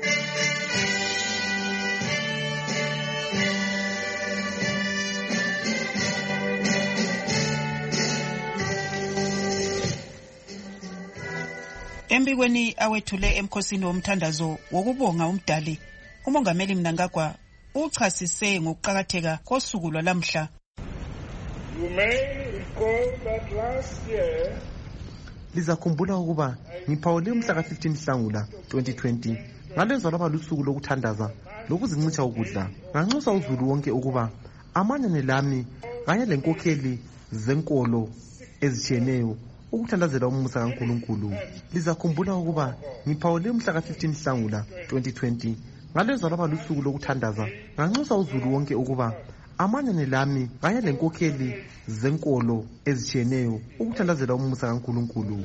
Speaker 24: Embikweni awethule emkhosini womthandazo wokubonga umdali, uMongameli Mnangagwa uchasise ngokuqakatheka kosuku lwalamhla.
Speaker 22: You may recall that last year
Speaker 25: lizakhumbula ukuba ngiphawule umhla ka-15 Nhlangula 2020 ngalenza lwaba lusuku lokuthandaza lokuzincitsha ukudla. Nganxusa uzulu wonke ukuba amanyane lami kanye lenkokheli zenkolo ezitshiyeneyo ukuthandazela umusa kaNkulunkulu. Lizakhumbula ukuba ngiphawule umhla ka-15 Nhlangula 2020 ngalenza lwaba lusuku lokuthandaza nganxusa uzulu wonke ukuba amanyane lami kanye lenkokheli zenkolo ezitshiyeneyo ukuthandazela umusa kaNkulunkulu.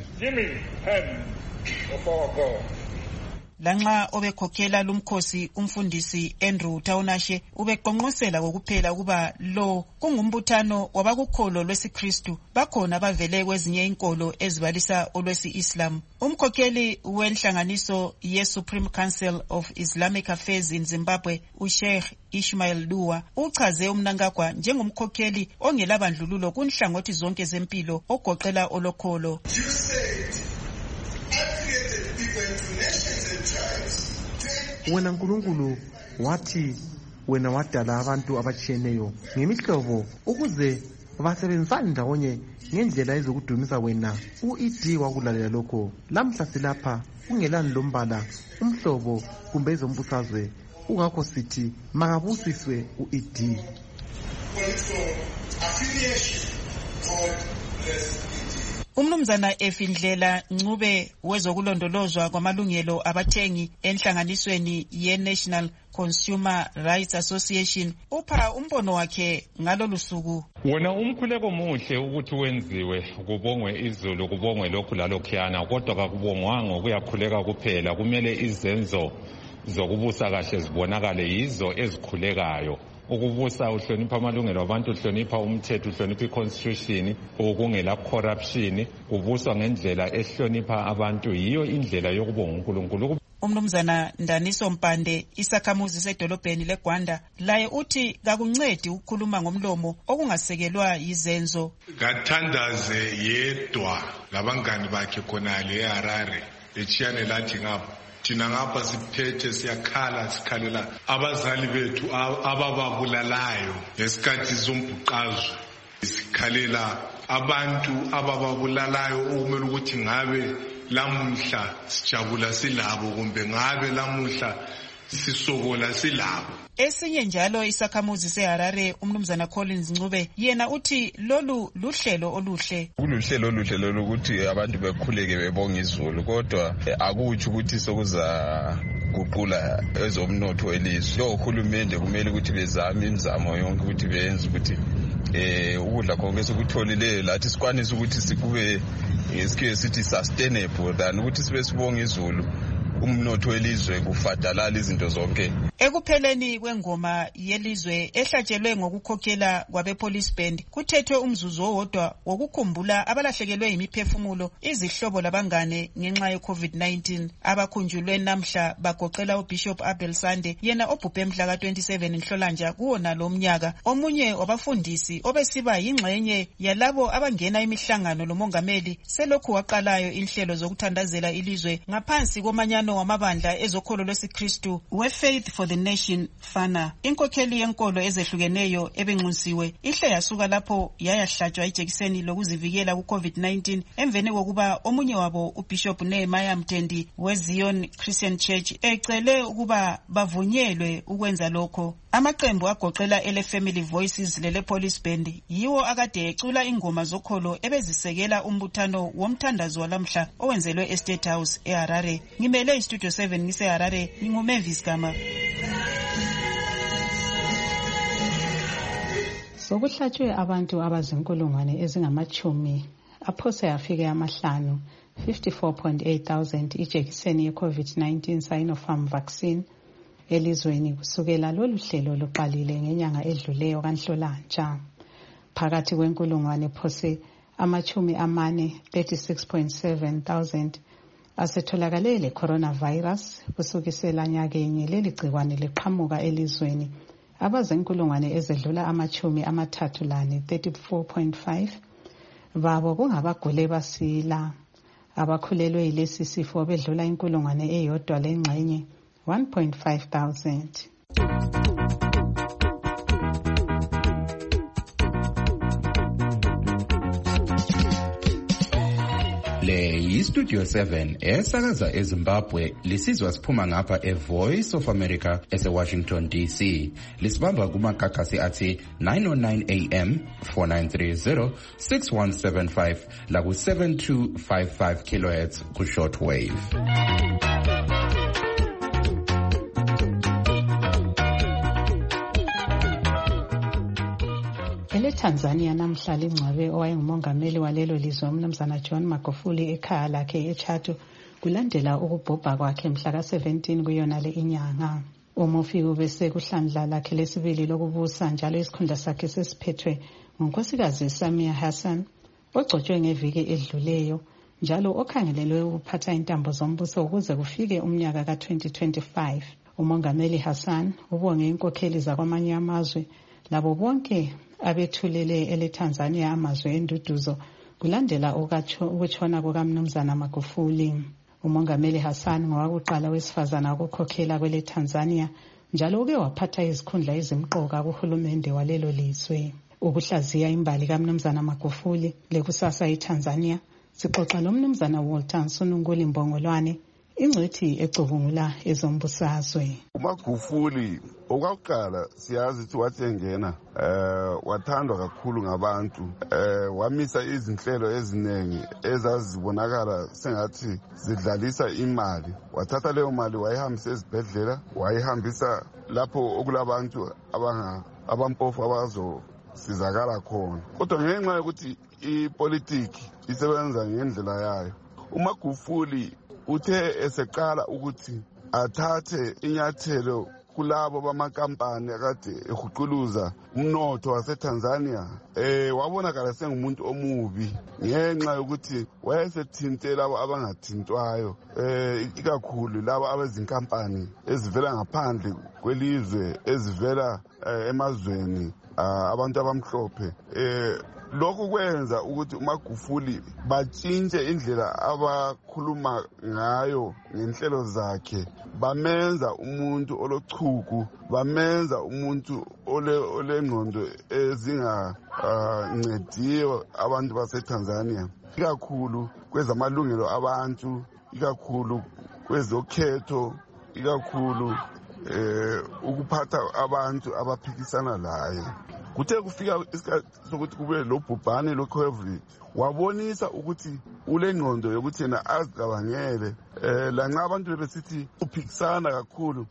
Speaker 24: Lanxa obekhokhela lumkhosi umfundisi Andrew Taunashe ubeqonqosela kokuphela kuba lo kungumbuthano wabakukholo lwesiKristu bakhona bavele kwezinye inkolo ezibalisa olwesi-Islam. Umkhokheli wenhlanganiso ye-Supreme Council of Islamic Affairs in Zimbabwe uSheikh Ismail Dua uchaze uMnangagwa njengomkhokheli ongelabandlululo kunhlangothi zonke zempilo ogoqela olokholo.
Speaker 25: Wena Nkulunkulu wathi wena wadala abantu abatshiyeneyo ngemihlobo ukuze basebenzisane ndawonye ngendlela ezokudumisa wena. U-ED wakulalela lokho. Lamhla silapha kungelani lombala umhlobo kumbe ezombusazwe. Ungakho sithi makabusiswe u-ED.
Speaker 24: Umnumzana Efindlela Ncube wezokulondolozwa kwamalungelo abathengi enhlanganisweni ye-National Consumer Rights Association upha umbono wakhe ngalolu suku.
Speaker 15: Wona umkhuleko muhle ukuthi wenziwe kubongwe izulu kubongwe lokhu lalokhuyana kodwa kakubongwanga ukuyakhuleka kuphela. Kumele izenzo zokubusa kahle zibonakale yizo ezikhulekayo
Speaker 2: ukubusa uhlonipha amalungelo abantu, uhlonipha umthetho, uhlonipha i-constitution, ukungela corruption, ubuswa ngendlela ehlonipha abantu. Yiyo indlela yokubonga uNkulunkulu.
Speaker 24: Umnumzana Ndaniso Mpande, isakhamuzi sedolobheni leGwanda, laye uthi kakuncedi ukukhuluma ngomlomo okungasekelwa yizenzo.
Speaker 3: Kathandaze yedwa labangani bakhe khonale eHarare echiyane lathi ngapha. Thina ngapha siphethe siyakhala sikhalela abazali bethu abababulalayo ngesikhathi sombhuqazwe. Sikhalela abantu abababulalayo okumele ukuthi ngabe lamuhla sijabula silabo kumbe ngabe lamuhla sisokola silabo.
Speaker 24: Esinye njalo isakhamuzi seHarare umnumzana Collins Ncube yena uthi lolu luhlelo oluhle.
Speaker 5: Kuluhlelo oluhle lokuthi abantu bekhuleke bebonga izulu, kodwa akuthi ukuthi sokuza guqula ezomnotho elizwe. Uhulumende kumele ukuthi bezame imizamo yonke ukuthi benze ukuthi ukudla konke sokutholile lathi sikwanise ukuthi sikube ngesikhiwo sithi sustainable than ukuthi sibe sibonga izulu umnotho welizwe kufadalala izinto zonke.
Speaker 24: Ekupheleni kwengoma yelizwe ehlatshelwe ngokukhokhela kwabe-police band kuthethwe umzuzu owodwa wokukhumbula abalahlekelwe yimiphefumulo, izihlobo labangane ngenxa ye-COVID-19. Abakhunjulwe namhla bagoqela uBishop Abel Sande, yena obhubhe mhla ka-27 Nhlolanja kuwona lo mnyaka, omunye wabafundisi obesiba yingxenye yalabo abangena imihlangano lomongameli selokhu waqalayo inhlelo zokuthandazela ilizwe ngaphansi komanyano wamabandla ezokholo lwesiKristu we-Faith for the Nation Fana. Inkokheli yenkolo ezehlukeneyo ebenxusiwe ihle yasuka lapho yayahlatshwa ijekiseni lokuzivikela ku-COVID-19 emveni kokuba omunye wabo uBishop Nehemiah Mtendi weZion Christian Church ecele ukuba bavunyelwe ukwenza lokho. Amaqembu agoqela ele Family Voices lele Police Band yiwo akade ecula ingoma zokholo ebezisekela umbuthano womthandazo walamhla owenzelwe eState House eHarare. Ngimele iStudio 7 ngiseHarare, nginguMavis Gama.
Speaker 21: Sokuhlatshwe abantu abazinkulungwane ezingamachumi aphose afike amahlanu 54,800 ijekiseni ye-COVID-19 Sinopharm vaccine elizweni kusukela lolu hlelo luqalile ngenyanga edluleyo kaNhlolanja. Phakathi kwenkulungwane phose amachumi amane 36,700 asetholakale le coronavirus kusukisela nyakenye leli gciwane liqhamuka elizweni. Abazinkulungwane ezedlula amachumi amathathu lane 34.5 babo kungabagule basila. Abakhulelwe yilesi sifo bedlula inkulungwane eyodwa lengxenye 1,500.
Speaker 6: Le yiStudio 7 esakaza eZimbabwe lisizwa siphuma ngapha eVoice of America eseWashington DC. Lisibamba kumagagasi athi 909 AM 4930 6175 la ku 7255 kHz ku shortwave.
Speaker 21: ETanzania namhla lingcwabe owayengumongameli walelo lizwe umnumzana John Magufuli ekhaya lakhe eChato kulandela ukubhubha kwakhe mhla ka-17 kuyona le inyanga. Umufi ubese kuhlandla lakhe lesibili lokubusa njalo isikhundla sakhe sesiphethwe ngunkosikazi Samia Hassan ogcotshwe ngeviki edluleyo njalo okhangelelwe ukuphatha intambo zombuso ukuze kufike umnyaka ka-2025. Umongameli Hassan ubonge inkokheli zakwamanye amazwe labo bonke abethulele eleTanzania amazwe enduduzo kulandela ukutshona kukamnumzana Magufuli. Umongameli Hassan ngowakuqala wesifazana ukukhokhela kweleTanzania njalo uke waphatha izikhundla ezimqoka kuhulumende walelo lizwe. Ukuhlaziya imbali kamnumzana Magufuli lekusasa eTanzania sixoxa lomnumzana Walter Nsununguli Mbongolwane, ingcwethi ecubungula ezombusazwe.
Speaker 23: uMagufuli okwakuqala siyazi ukuthi wathengena wathandwa kakhulu ngabantu, wamisa izinhlelo eziningi ezazibonakala sengathi zidlalisa imali. Wathatha leyo mali wayihambisa ezibhedlela, wayihambisa lapho okulabantu abampofu abazosizakala khona. Kodwa ngenxa yokuthi ipolitiki isebenza ngendlela yayo, uMagufuli uthe eseqala ukuthi athathe inyathelo kulabo bamakampani akade ehuquluza umnotho waseTanzania wabonakala sengumuntu omubi ngenxa yokuthi wayesethinte labo abangathintwayo ikakhulu labo abezinkampani ezivela ngaphandle kwelizwe ezivela emazweni abantu abamhlophe lokhu kwenza ukuthi uMagufuli batshintshe indlela abakhuluma ngayo ngenhlelo zakhe bamenza umuntu olochuku bamenza umuntu olengqondo ezingancediyo abantu baseTanzania ikakhulu kwezamalungelo abantu ikakhulu kwezokhetho ikakhulu ukuphatha abantu abaphikisana laye kuthe kufika isikhathi sokuthi kube lo bhubhane lo-COVID wabonisa ukuthi ule ngqondo yokuthi yena azicabangele lanxa abantu bebesithi uphikisana kakhulu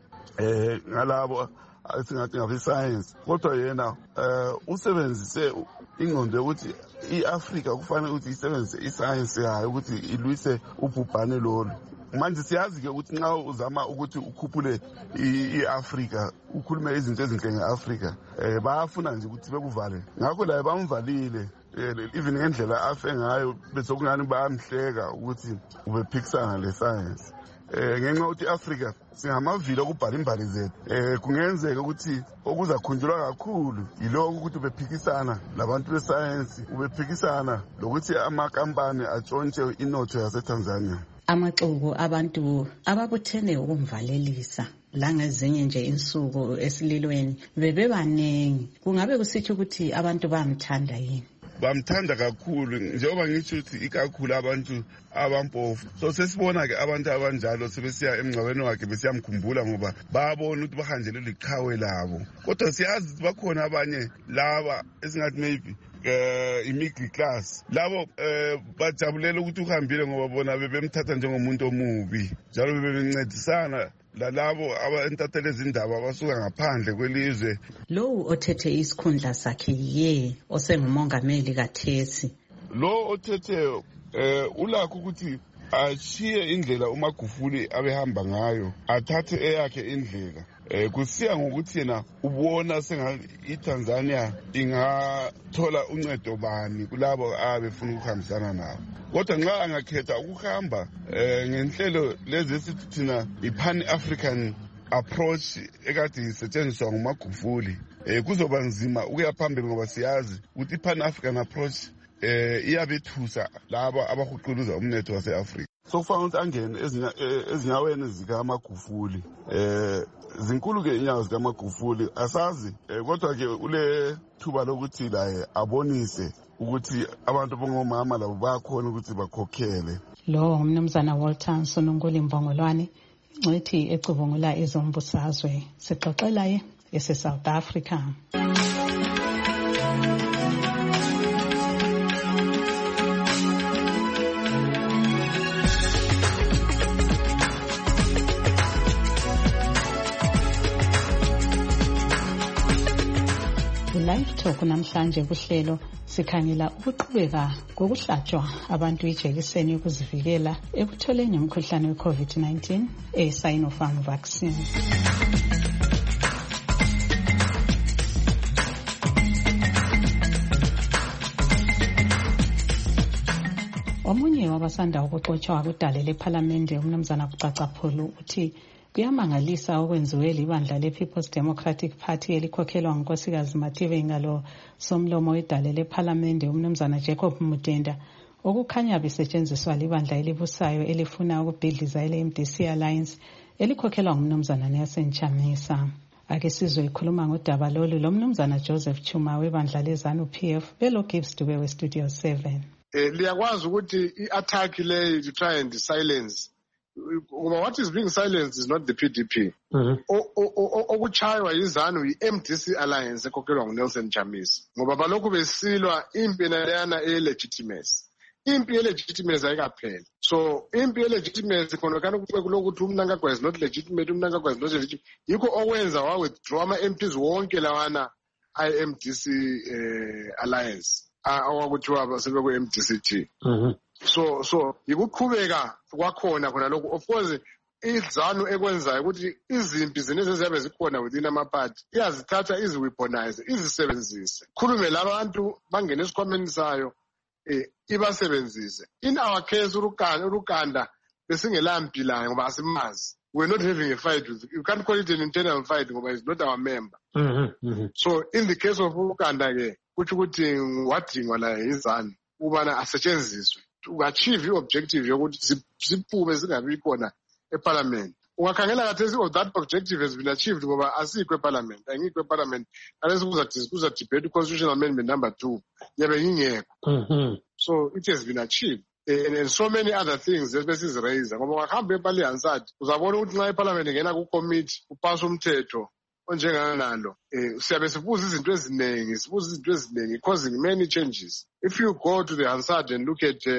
Speaker 23: ngalabo esingathi ngabe-science kodwa yena usebenzise ingqondo yokuthi i-Afrika kufanele ukuthi isebenzise i-science yayo ukuthi ilwise ubhubhane lolu manje siyazi ke ukuthi nxa uzama ukuthi ukhuphule i-Afrika ukhulume izinto ezinhle nge-Afrika bayafuna nje ukuthi bekuvale ngakho laye bamvalile even ngendlela afe ngayo bese kungani bayamhleka ukuthi ubephikisana le-science ngenxa ukuthi i-Afrika singamavila okubhala imbali zethu kungenzeka ukuthi okuzakhunjulwa kakhulu yilokho ukuthi ubephikisana labantu besayensi ubephikisana lokuthi amakampani atshontshe inotho yaseTanzania.
Speaker 21: Amaxuku abantu ababuthene ukumvalelisa langezinye nje insuku esililweni bebebanengi kungabe kusitsho ukuthi abantu bamthanda yini?
Speaker 23: Bamthanda kakhulu njengoba ngisho ukuthi ikakhulu abantu abampofu so sesibona ke abantu abanjalo sebesiya emngcwabeni wakhe besiyamkhumbula ngoba babona ukuthi bahanjele liqhawe labo kodwa siyazi ukuthi bakhona abanye laba esingathi maybe i-middle class labo bajabulela ukuthi uhambile ngoba bona bebemthatha njengomuntu omubi njalo bebencedisana lalabo abentatheleza izindaba abasuka ngaphandle kwelizwe.
Speaker 21: Lo othethe isikhundla sakhe ye osengumongameli kathesi
Speaker 23: lo othethe ulakho ukuthi ashiye indlela uMagufuli abehamba ngayo athathe eyakhe indlela kusiya ngokuthi yena ubona sengathi iTanzania ingathola uncedo bani kulabo abefuna ukuhambisana nabo kodwa nxa angakhetha ukuhamba ngenhlelo lezi esithi thina i-Pan-African approach ekade isetshenziswa nguMagufuli kuzoba nzima ukuya phambili ngoba siyazi ukuthi i-Pan-African approach iyabethusa laba abahuquluza umnotho wase-Afrika sokufanele ukuthi angene ezinyaweni zikaMagufuli zinkulu ke inyawo zikaMagufuli asazi kodwa ke ule thuba lokuthi laye abonise ukuthi abantu bongomama labo bayakhona ukuthi bakhokhele.
Speaker 21: Lo umnumzana Walter Nsononguli Mbongolwane ingcithi ecubungula ezombusazwe sixoxelaye ese-South Africa. Live Talk namhlanje kuhlelo sikhangela ukuqhubeka kokuhlatshwa abantu ijekiseni yokuzivikela ekutholeni umkhuhlane we-COVID-19 e-Sinopharm vaccine. Omunye wabasanda ukuxotshwa kudale lephalamende umnumzana Kucacaphulu uthi kuyamangalisa okwenziwe libandla le-People's Democratic Party elikhokhelwa ngunkosikazi Matibe ngalo somlomo wedale lephalamende umnumzana Jacob Mudenda okukhanya besetshenziswa libandla elibusayo elifuna ukubhidliza ele-MDC Alliance elikhokhelwa ngumnumzana Nelson Chamisa. Ake sizwe ikhuluma ngodaba lolu lomnumzana Joseph Chuma webandla leZANU-PF belo Gibbs Dube we-Studio 7.
Speaker 7: Liyakwazi ukuthi i-attack le to try and silence what is being silenced is not the PDP. Okuchaywa yizanu i-MDC Alliance ekhokhelwa nguNelson Chamisa ngoba balokhu besilwa impi naleyana e-legitimacy. Impi ye-legitimacy ayikapheli. So impi ye-legitimacy khonokana kube kulokuthi umnankagwa is not legitimate, umnankagwa is not legitimate. Yikho okwenza wa-withdraw ama-MPs wonke lawana i-MDC Alliance awakuthiwa sebeku-MDCT. So yikuqhubeka kwakhona khona lokho. Of course izanu ekwenzayo ukuthi izimpi zinezi eziyabe zikhona within amaphathi iyazithatha izi-weaponize izisebenzise khulume labantu bangene esikhwameni sayo ibasebenzise. In our case urukanda besingelampi layo ngoba asimazi. We're not having a fight with you can't call it an internal fight ngoba is not our member. So in the case of urukanda ke kuthi ukuthi wadingwa la izanu ubana asetshenziswe to achieve i-objective yokuthi ziphume zingabi khona eParliament. Ungakhangela kathesi that objective has been achieved ngoba asikho eParliament. Ayingikho eParliament. Unless kuza debate constitutional amendment number 2. Yabe ngingekho. So it has been achieved. And so many other things esiziraise ngoba ungahamba ePali Hansard uzabona ukuthi nxa eParliament ngena ku-committee upasa umthetho onjenganalo siyabe sibuza izinto eziningi causing many changes. If you go to the Hansard and look at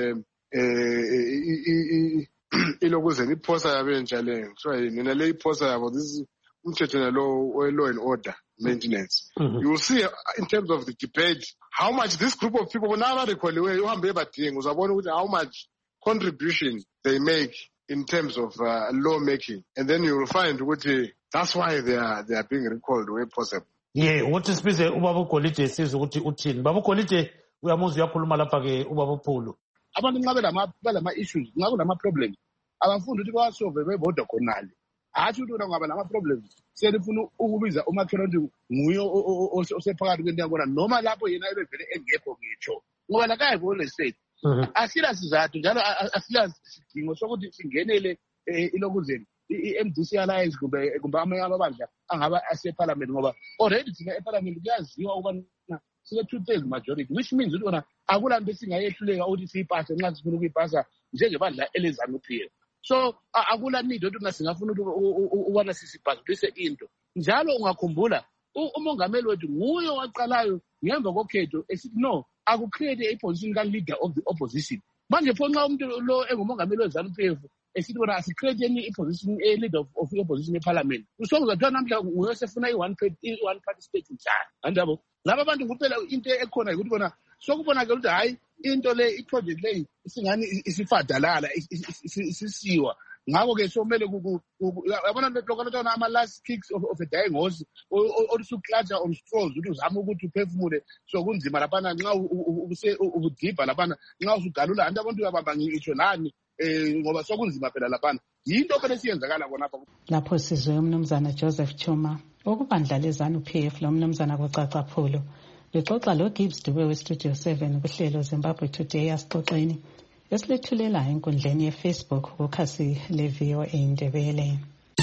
Speaker 7: ilokuzeni iphosa yabentsha leyo so nina le iphosa yabo this umthetho nalo law and order maintenance. You will see in terms of the debate how much this group of people now rekholiwe uhambe ebadinga uzabona ukuthi how much contribution they make in terms of law making, and then you will find ukuthi that's why they are being recalled where possible.
Speaker 4: Ukuthi sibize ubaba uGolide sizwe ukuthi uthini. Baba uGolide uyamuzwa uyakhuluma lapha ke ubaba uPhulu.
Speaker 8: Abantu nxa belama issues nxa kulama problems abafundi ukuthi bawasolve bebodwa khonale. Hathi ukuthi ungaba nama problems selifuna ukubiza umakhelwane nguyo osephakathi kwento yakona noma lapho yena ebevele engekho ngitsho ngoba la kayi vole state. Asila sizathu njalo asila sidingo sokuthi singenele ilokuzeni i-MDC alliance kumbe amanye amabandla angaba aseParliament ngoba already thina eParliament kuyaziwa ukubana sile 2/3 majority, which means ukuthi wona akulanto singayehluleka ukuthi siyipase nxa sifuna ukuyipasa njengebandla elezanu-PF. So akula need ukuthi singafuna ukubana sisibhadulise into. Njalo ungakhumbula umongameli wethu nguye waqalayo ngemva kokhetho esithi no akucreate iposition ka-leader of the opposition. Manje pho nxa umuntu lo engumongameli wezanu-PF esithi bona asicreate iposition leader of the opposition eParliament. Usokuzathiwa namhla nguye osefuna i-one party state njani. Andabo laba bantu kuphela into ekhona ukuthi bona sokubonakala ukuthi hayi into le iproject leyi isingani isifadalala isisiwa ngakho ke somele yabona lokho ama-last kicks of a dying horse olisuklatsha on straws ukuthi uzama ukuthi uphefumule so kunzima laphana nxa ubudibha laphana nxa usugalula anti abantu uyabamba ngitsho nani ngoba sokunzima phela laphana yinto phela esiyenzakala khonapha.
Speaker 21: Lapho sizwe umnumzana Joseph Chuma okubandla lezanu-PF lo mnumzana kucaca Pholo bexoxa lo Gibbs Dube weStudio 7 kuhlelo Zimbabwe Today asixoxeni esilethulela enkundleni yeFacebook kukhasi le-VOA Indebele.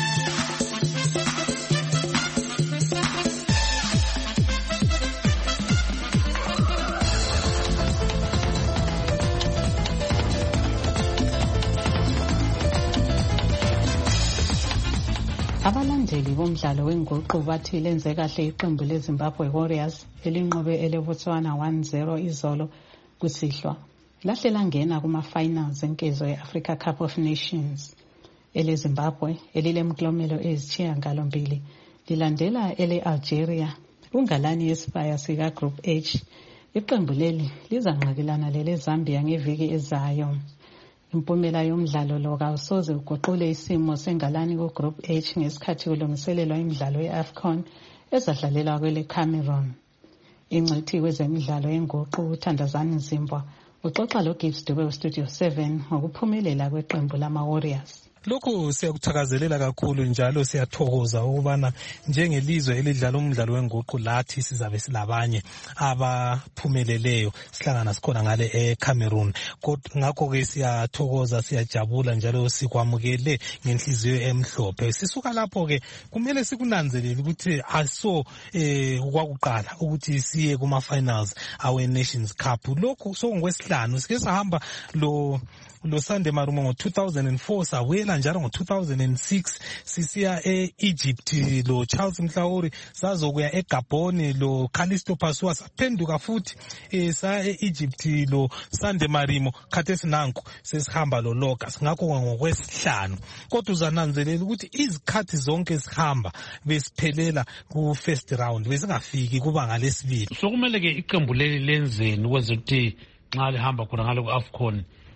Speaker 21: Abalandeli bomdlalo wenguqu bathi lenze kahle iqembu leZimbabwe Warriors elinqobe eleBotswana 1-0 izolo kusihlwa. Lahle langena kuma-finals enkezo ye-Africa Cup of Nations. EleZimbabwe elilemklomelo ezisishiyagalombili lilandela ele-Algeria kungalani yesibaya sika-Group H. Iqembu leli lizanqakelana lele-Zambia ngeviki ezayo. Impumela yomdlalo lo kawusoze uguqule isimo sengalani ku-Group H ngesikhathi kulungiselelwa imidlalo ye-AFCON ezadlalelwa kwele-Cameroon. Ingcithi kwezemidlalo yenguqu uThandazani Nzimbwa uxoxa lo Gibbs Dube weStudio 7 ngokuphumelela kweqembu lama-Warriors.
Speaker 4: Lokhu siyakuthakazelela kakhulu njalo siyathokoza ukubana njengelizwe elidlala umdlalo wenguqu lathi sizabe silabanye abaphumeleleyo sihlangana sikhona ngale eCameroon. Ngakho ke siyathokoza siyajabula njalo sikwamukele ngenhliziyo emhlophe. Sisuka lapho ke kumele sikunanzelele ukuthi aso kwakuqala ukuthi siye kuma finals awe Nations Cup. Lokhu sokungwesihlanu sike sahamba lo Sande Marumo ngo-2004 sawela njalo ngo-2006 sisiya e-Egypt lo Charles Mhlauri sazokuya eGabon lo Callisto Pasua saphenduka futhi sa e-Egypt lo Sande Marimo khathesi nanku sesihamba lo Locus ngakho ngokwesihlanu. Kodwa uzananzelela ukuthi izikhathi zonke sihamba besiphelela ku first round besingafiki kubanga lesibili.
Speaker 9: Sokumele ke iqembu leli lenzeni ukwenza ukuthi nxa lihamba khona ngalo ku-AFCON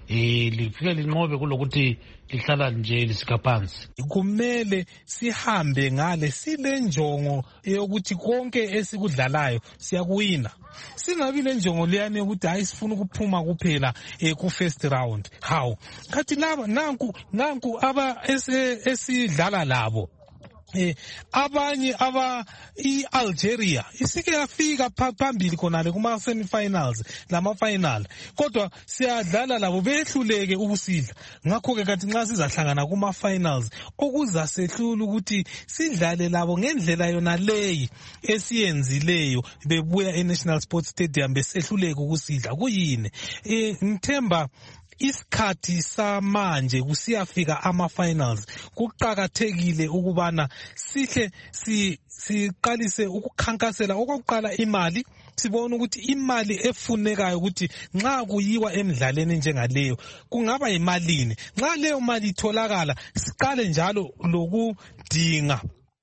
Speaker 9: lifike linqobe kulokuthi lihlala nje lisika phansi.
Speaker 4: Kumele sihambe ngale silenjongo yokuthi konke esikudlalayo siyakuwina. Singabi lenjongo leyani ukuthi hayi sifuna ukuphuma kuphela ku first round. How? Kathi laba nanku aba esidlala labo. Abanye i-Algeria isike yafika phambili khonale kuma semi-finals lama-final, kodwa siyadlala labo behluleke ukusidla. Ngakho-ke kathi nxa sizahlangana kuma-finals okuzasehlula ukuthi sidlale labo ngendlela yona leyi esiyenzileyo bebuya e-National Sports Stadium besehluleke ukusidla. Kuyini? Ngithemba isikhathi samanje kusiyafika ama-finals kuqakathekile ukubana sihle siqalise ukukhankasela okokuqala imali. Sibona ukuthi imali efunekayo ukuthi nxa kuyiwa emidlalweni njengaleyo kungaba yimalini. Nxa leyo mali itholakala siqale njalo lokudinga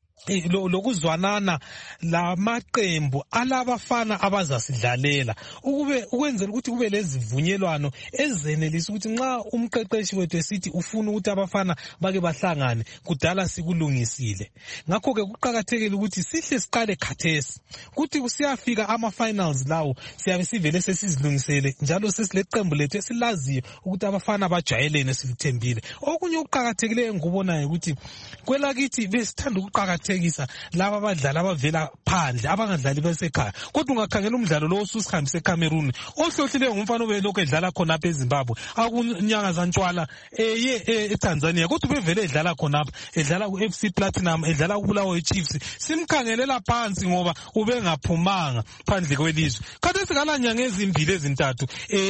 Speaker 4: lokuzwanana lamaqembu alabafana abazasidlalela ukwenzela ukuthi kube lezivunyelwano ezenelisa ukuthi nxa umqeqeshi wethu esithi ufuna ukuthi abafana bake bahlangane kudala sikulungisile. Ngakho-ke kuqakathekile ukuthi sihle siqale khathesi ukuthi kusiyafika ama-finals lawo siyabe sivele sesizilungisele njalo sesileqembu lethu esilaziyo ukuthi abafana bajwayelene silithembile. Okunye ukuqakathekileyo ngikubonayo ukuthi kwelakithi besithanda ukuqakathekisa laba abadlali abavela phandle abangadlali besekhaya. Kodwa ungakhangela umdlalo lo osusihambise eCameroon ohlohlileyo ngumfana obelokhu edlala khonapha eZimbabwe akunyanga zantshwala eTanzania, kodwa ubevele edlala khonapha edlala ku-FC Platinum edlala kuBulawayo Chiefs. Simkhangelela phansi ngoba ubengaphumanga phandle kwelizwe. Kade sikalanyanga ezimbili ezintathu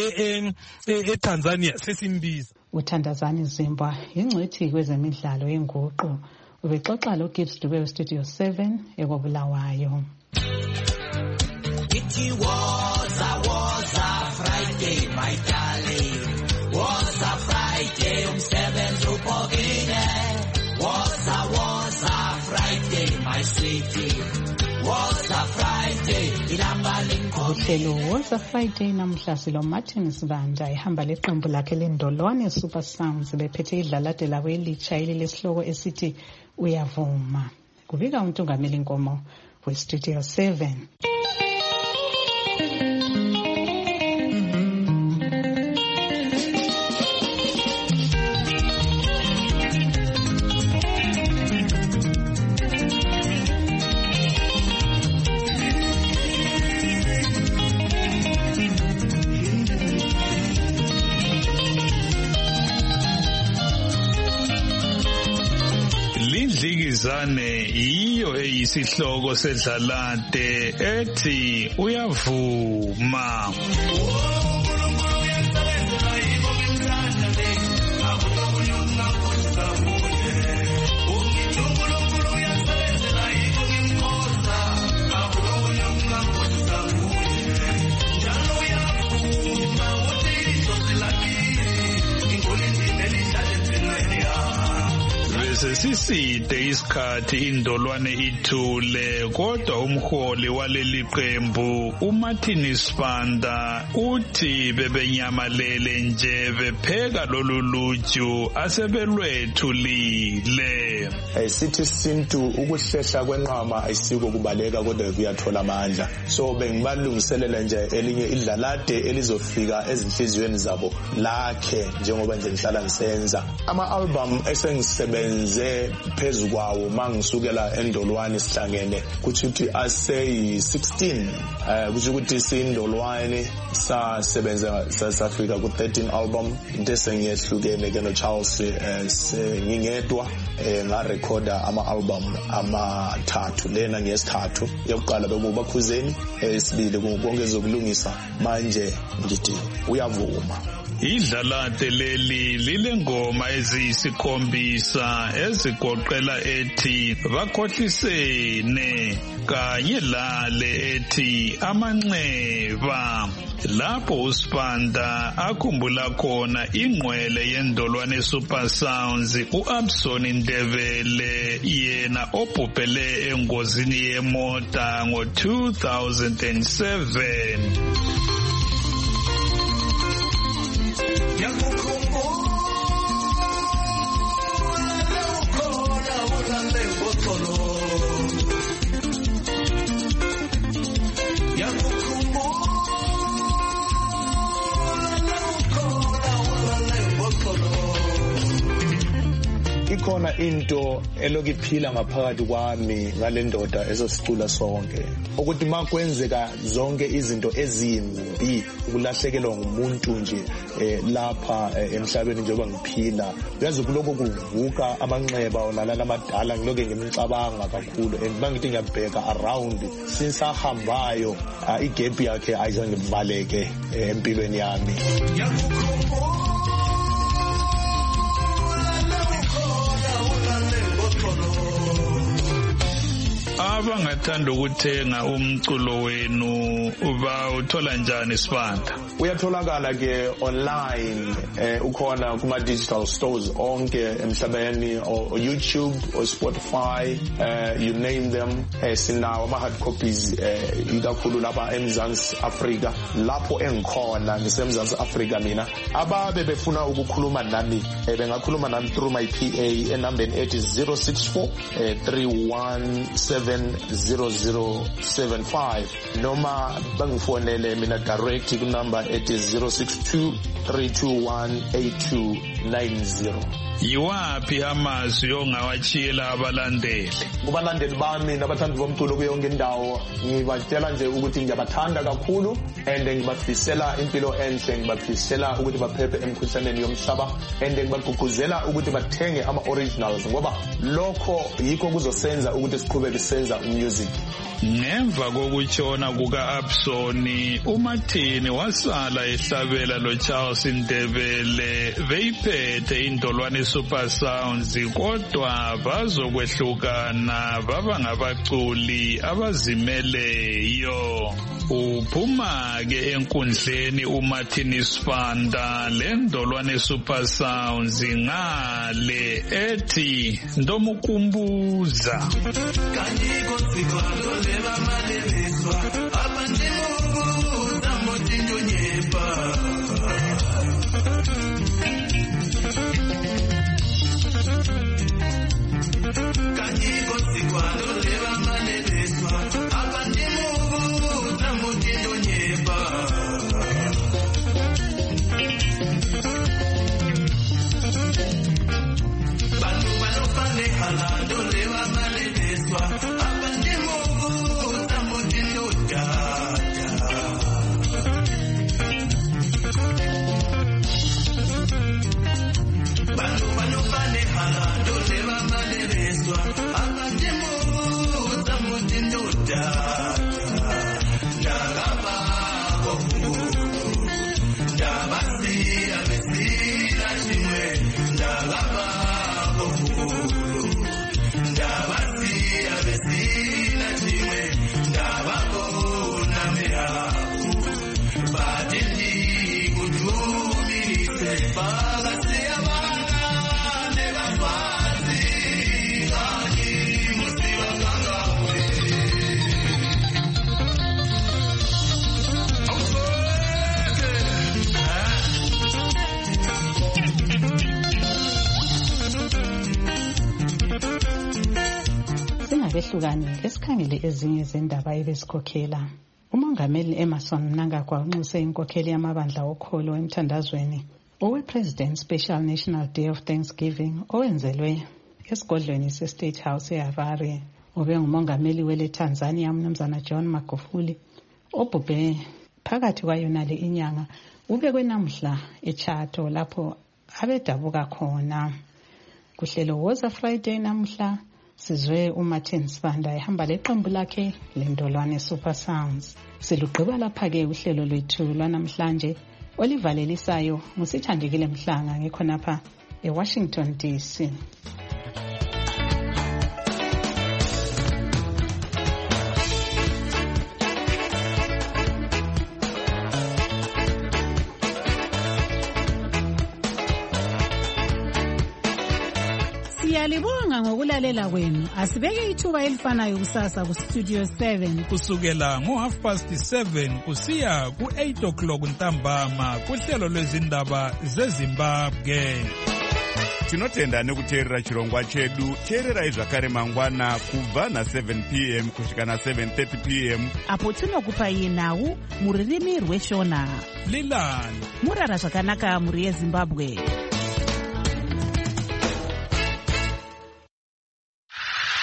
Speaker 4: eTanzania sesimbiza.
Speaker 21: Uthandazani Zimbwa ingcwethi kwezemidlalo yenguqu ubexoxa lo Gibbs Dube Studio 7 ekobulawayo.
Speaker 11: It was a Friday, my darling. Was a Friday, umsebenzi ubhokile. Was a Friday, my sweetie. Was a Friday, ilamba linkomo.
Speaker 21: Uhlelo Was a Friday namhla silo Martin Sibanda ihamba leqembu lakhe leNdolwane Super Sounds bephethe idlalade labo elitsha lesihloko esithi Uyavuma. Kubika uNtungameli Nkomo weStudio 7.
Speaker 12: Zane iyo eyisihloko sedlalade ethi Uyavuma. Sesiside isikhathi indolwane ithule, kodwa umholi waleli qembu uMartin Sibanda uthi bebenyamalele nje bepheka lolu luju asebelwethulile.
Speaker 13: Sithi sintu ukuhlehla kwenqama ayisiko kubaleka kodwa kuyathola amandla. So bengibalungiselela nje elinye idlalade elizofika ezinhliziyweni zabo lakhe njengoba nje ngihlala ngisenza. Ama-album esengisebenze phezu kwawo mangisukela endolwane sihlangene kuthi ukuthi aseyi-16 kuthi ukuthi sindolwane sasebenza safika ku-13 album into esengiyehlukene ke noCharles ngingedwa ngarekhoda ama-album amathathu lena ngeyesithathu yokuqala bekubakhuzeni esibili konke zokulungisa manje ngithi Uyavuma.
Speaker 12: Idlalade leli lilengoma eziyisikhombisa ezigoqela ethi Bakhohlisene kanye lale ethi Amanxeba. Lapho uSibanda akhumbula khona ingqwele yendolwane Super Sounds uAbson Ndebele yena obhubhele engozini yemota ngo-2007.
Speaker 13: Ikhona into elokuphila ngaphakathi kwami ngale ndoda ezosicula sonke ukuthi makwenzeka zonke izinto ezimbi ukulahlekelwa ngumuntu nje lapha emhlabeni njengoba ngiphila uyazi kuloko kuvuka amanxeba onalana amadala ngiloke ngimcabanga kakhulu and bangithi ngiyabheka around since ahambayo igap yakhe ayizange ivaleke empilweni yami.
Speaker 12: Abangathanda ukuthenga umculo wenu bawuthola njani Sibanda?
Speaker 13: Uyatholakala ke online ukhona kuma digital stores onke emhlabeni o YouTube o Spotify you name them sinawo ama hard copies ikakhulu lapha eMzansi Africa lapho engikhona ngisemzansi Africa mina ababe befuna ukukhuluma nami bengakhuluma nami through my PA enambeni ethi 064 3170075 noma bangifonele mina direct ku number ethi 062-321-8290.
Speaker 12: Yiwaphi amazwi ongawatshiyela abalandeli?
Speaker 13: Kubalandeli bami nabathandi bomculo kuyonke indawo ngibatshela nje ukuthi ngiyabathanda kakhulu and ngibafisela impilo enhle, ngibafisela ukuthi baphephe emkhuhlaneni yomhlaba and ngibagqugquzela ukuthi bathenge ama originals ngoba lokho yikho kuzosenza ukuthi siqhubeke senza music.
Speaker 12: Ngemva kokutshona kuka-Absoni, uMathini wasala ehlabela lo Charles Ndebele beyiphethe indolwane Super Sounds kodwa bazokwehlukana baba ngabaculi abazimeleyo. Uphuma ke enkundleni uMathini Sibanda le ndolwane Super Sounds ngale ethi ndomukumbuza
Speaker 21: behlukane esikhangele ezinye zendaba ebesikhokhela. Umongameli Emmerson Mnangagwa unxuse inkokheli yamabandla okholo emthandazweni owe-President Special National Day of Thanksgiving owenzelwe esigodlweni se-State House eHarare. Ube ngumongameli wele Tanzania Mnumzana John Magufuli obhubhe phakathi kwayonale inyanga ubekwe namhla eChato lapho abedabuka khona. Kuhlelo Woza Friday namhla sizwe uMathini Sibanda ehamba leqembu lakhe lendolwane Super Sounds. Silugqiba lapha ke uhlelo lwethu lwanamhlanje olivalelisayo ngusithandekile Mhlanga ngikhonapha eWashington DC. Siyalibonga ngokulalela kwenu. Asibeke ithuba elifanayo kusasa kuStudio 7
Speaker 12: kusukela ngo7:30 kusiya ku8 ntambama kuhlelo lwezindaba zeZimbabwe.
Speaker 1: Tinotenda nekuteerera chirongwa chedu. Teererai zvakare mangwana kubva na7 p.m. kusvika na7:30 p.m.
Speaker 10: apo tinokupai nhau muririmi rweshona.
Speaker 12: Lilani
Speaker 10: murara zvakanaka muri yeZimbabwe.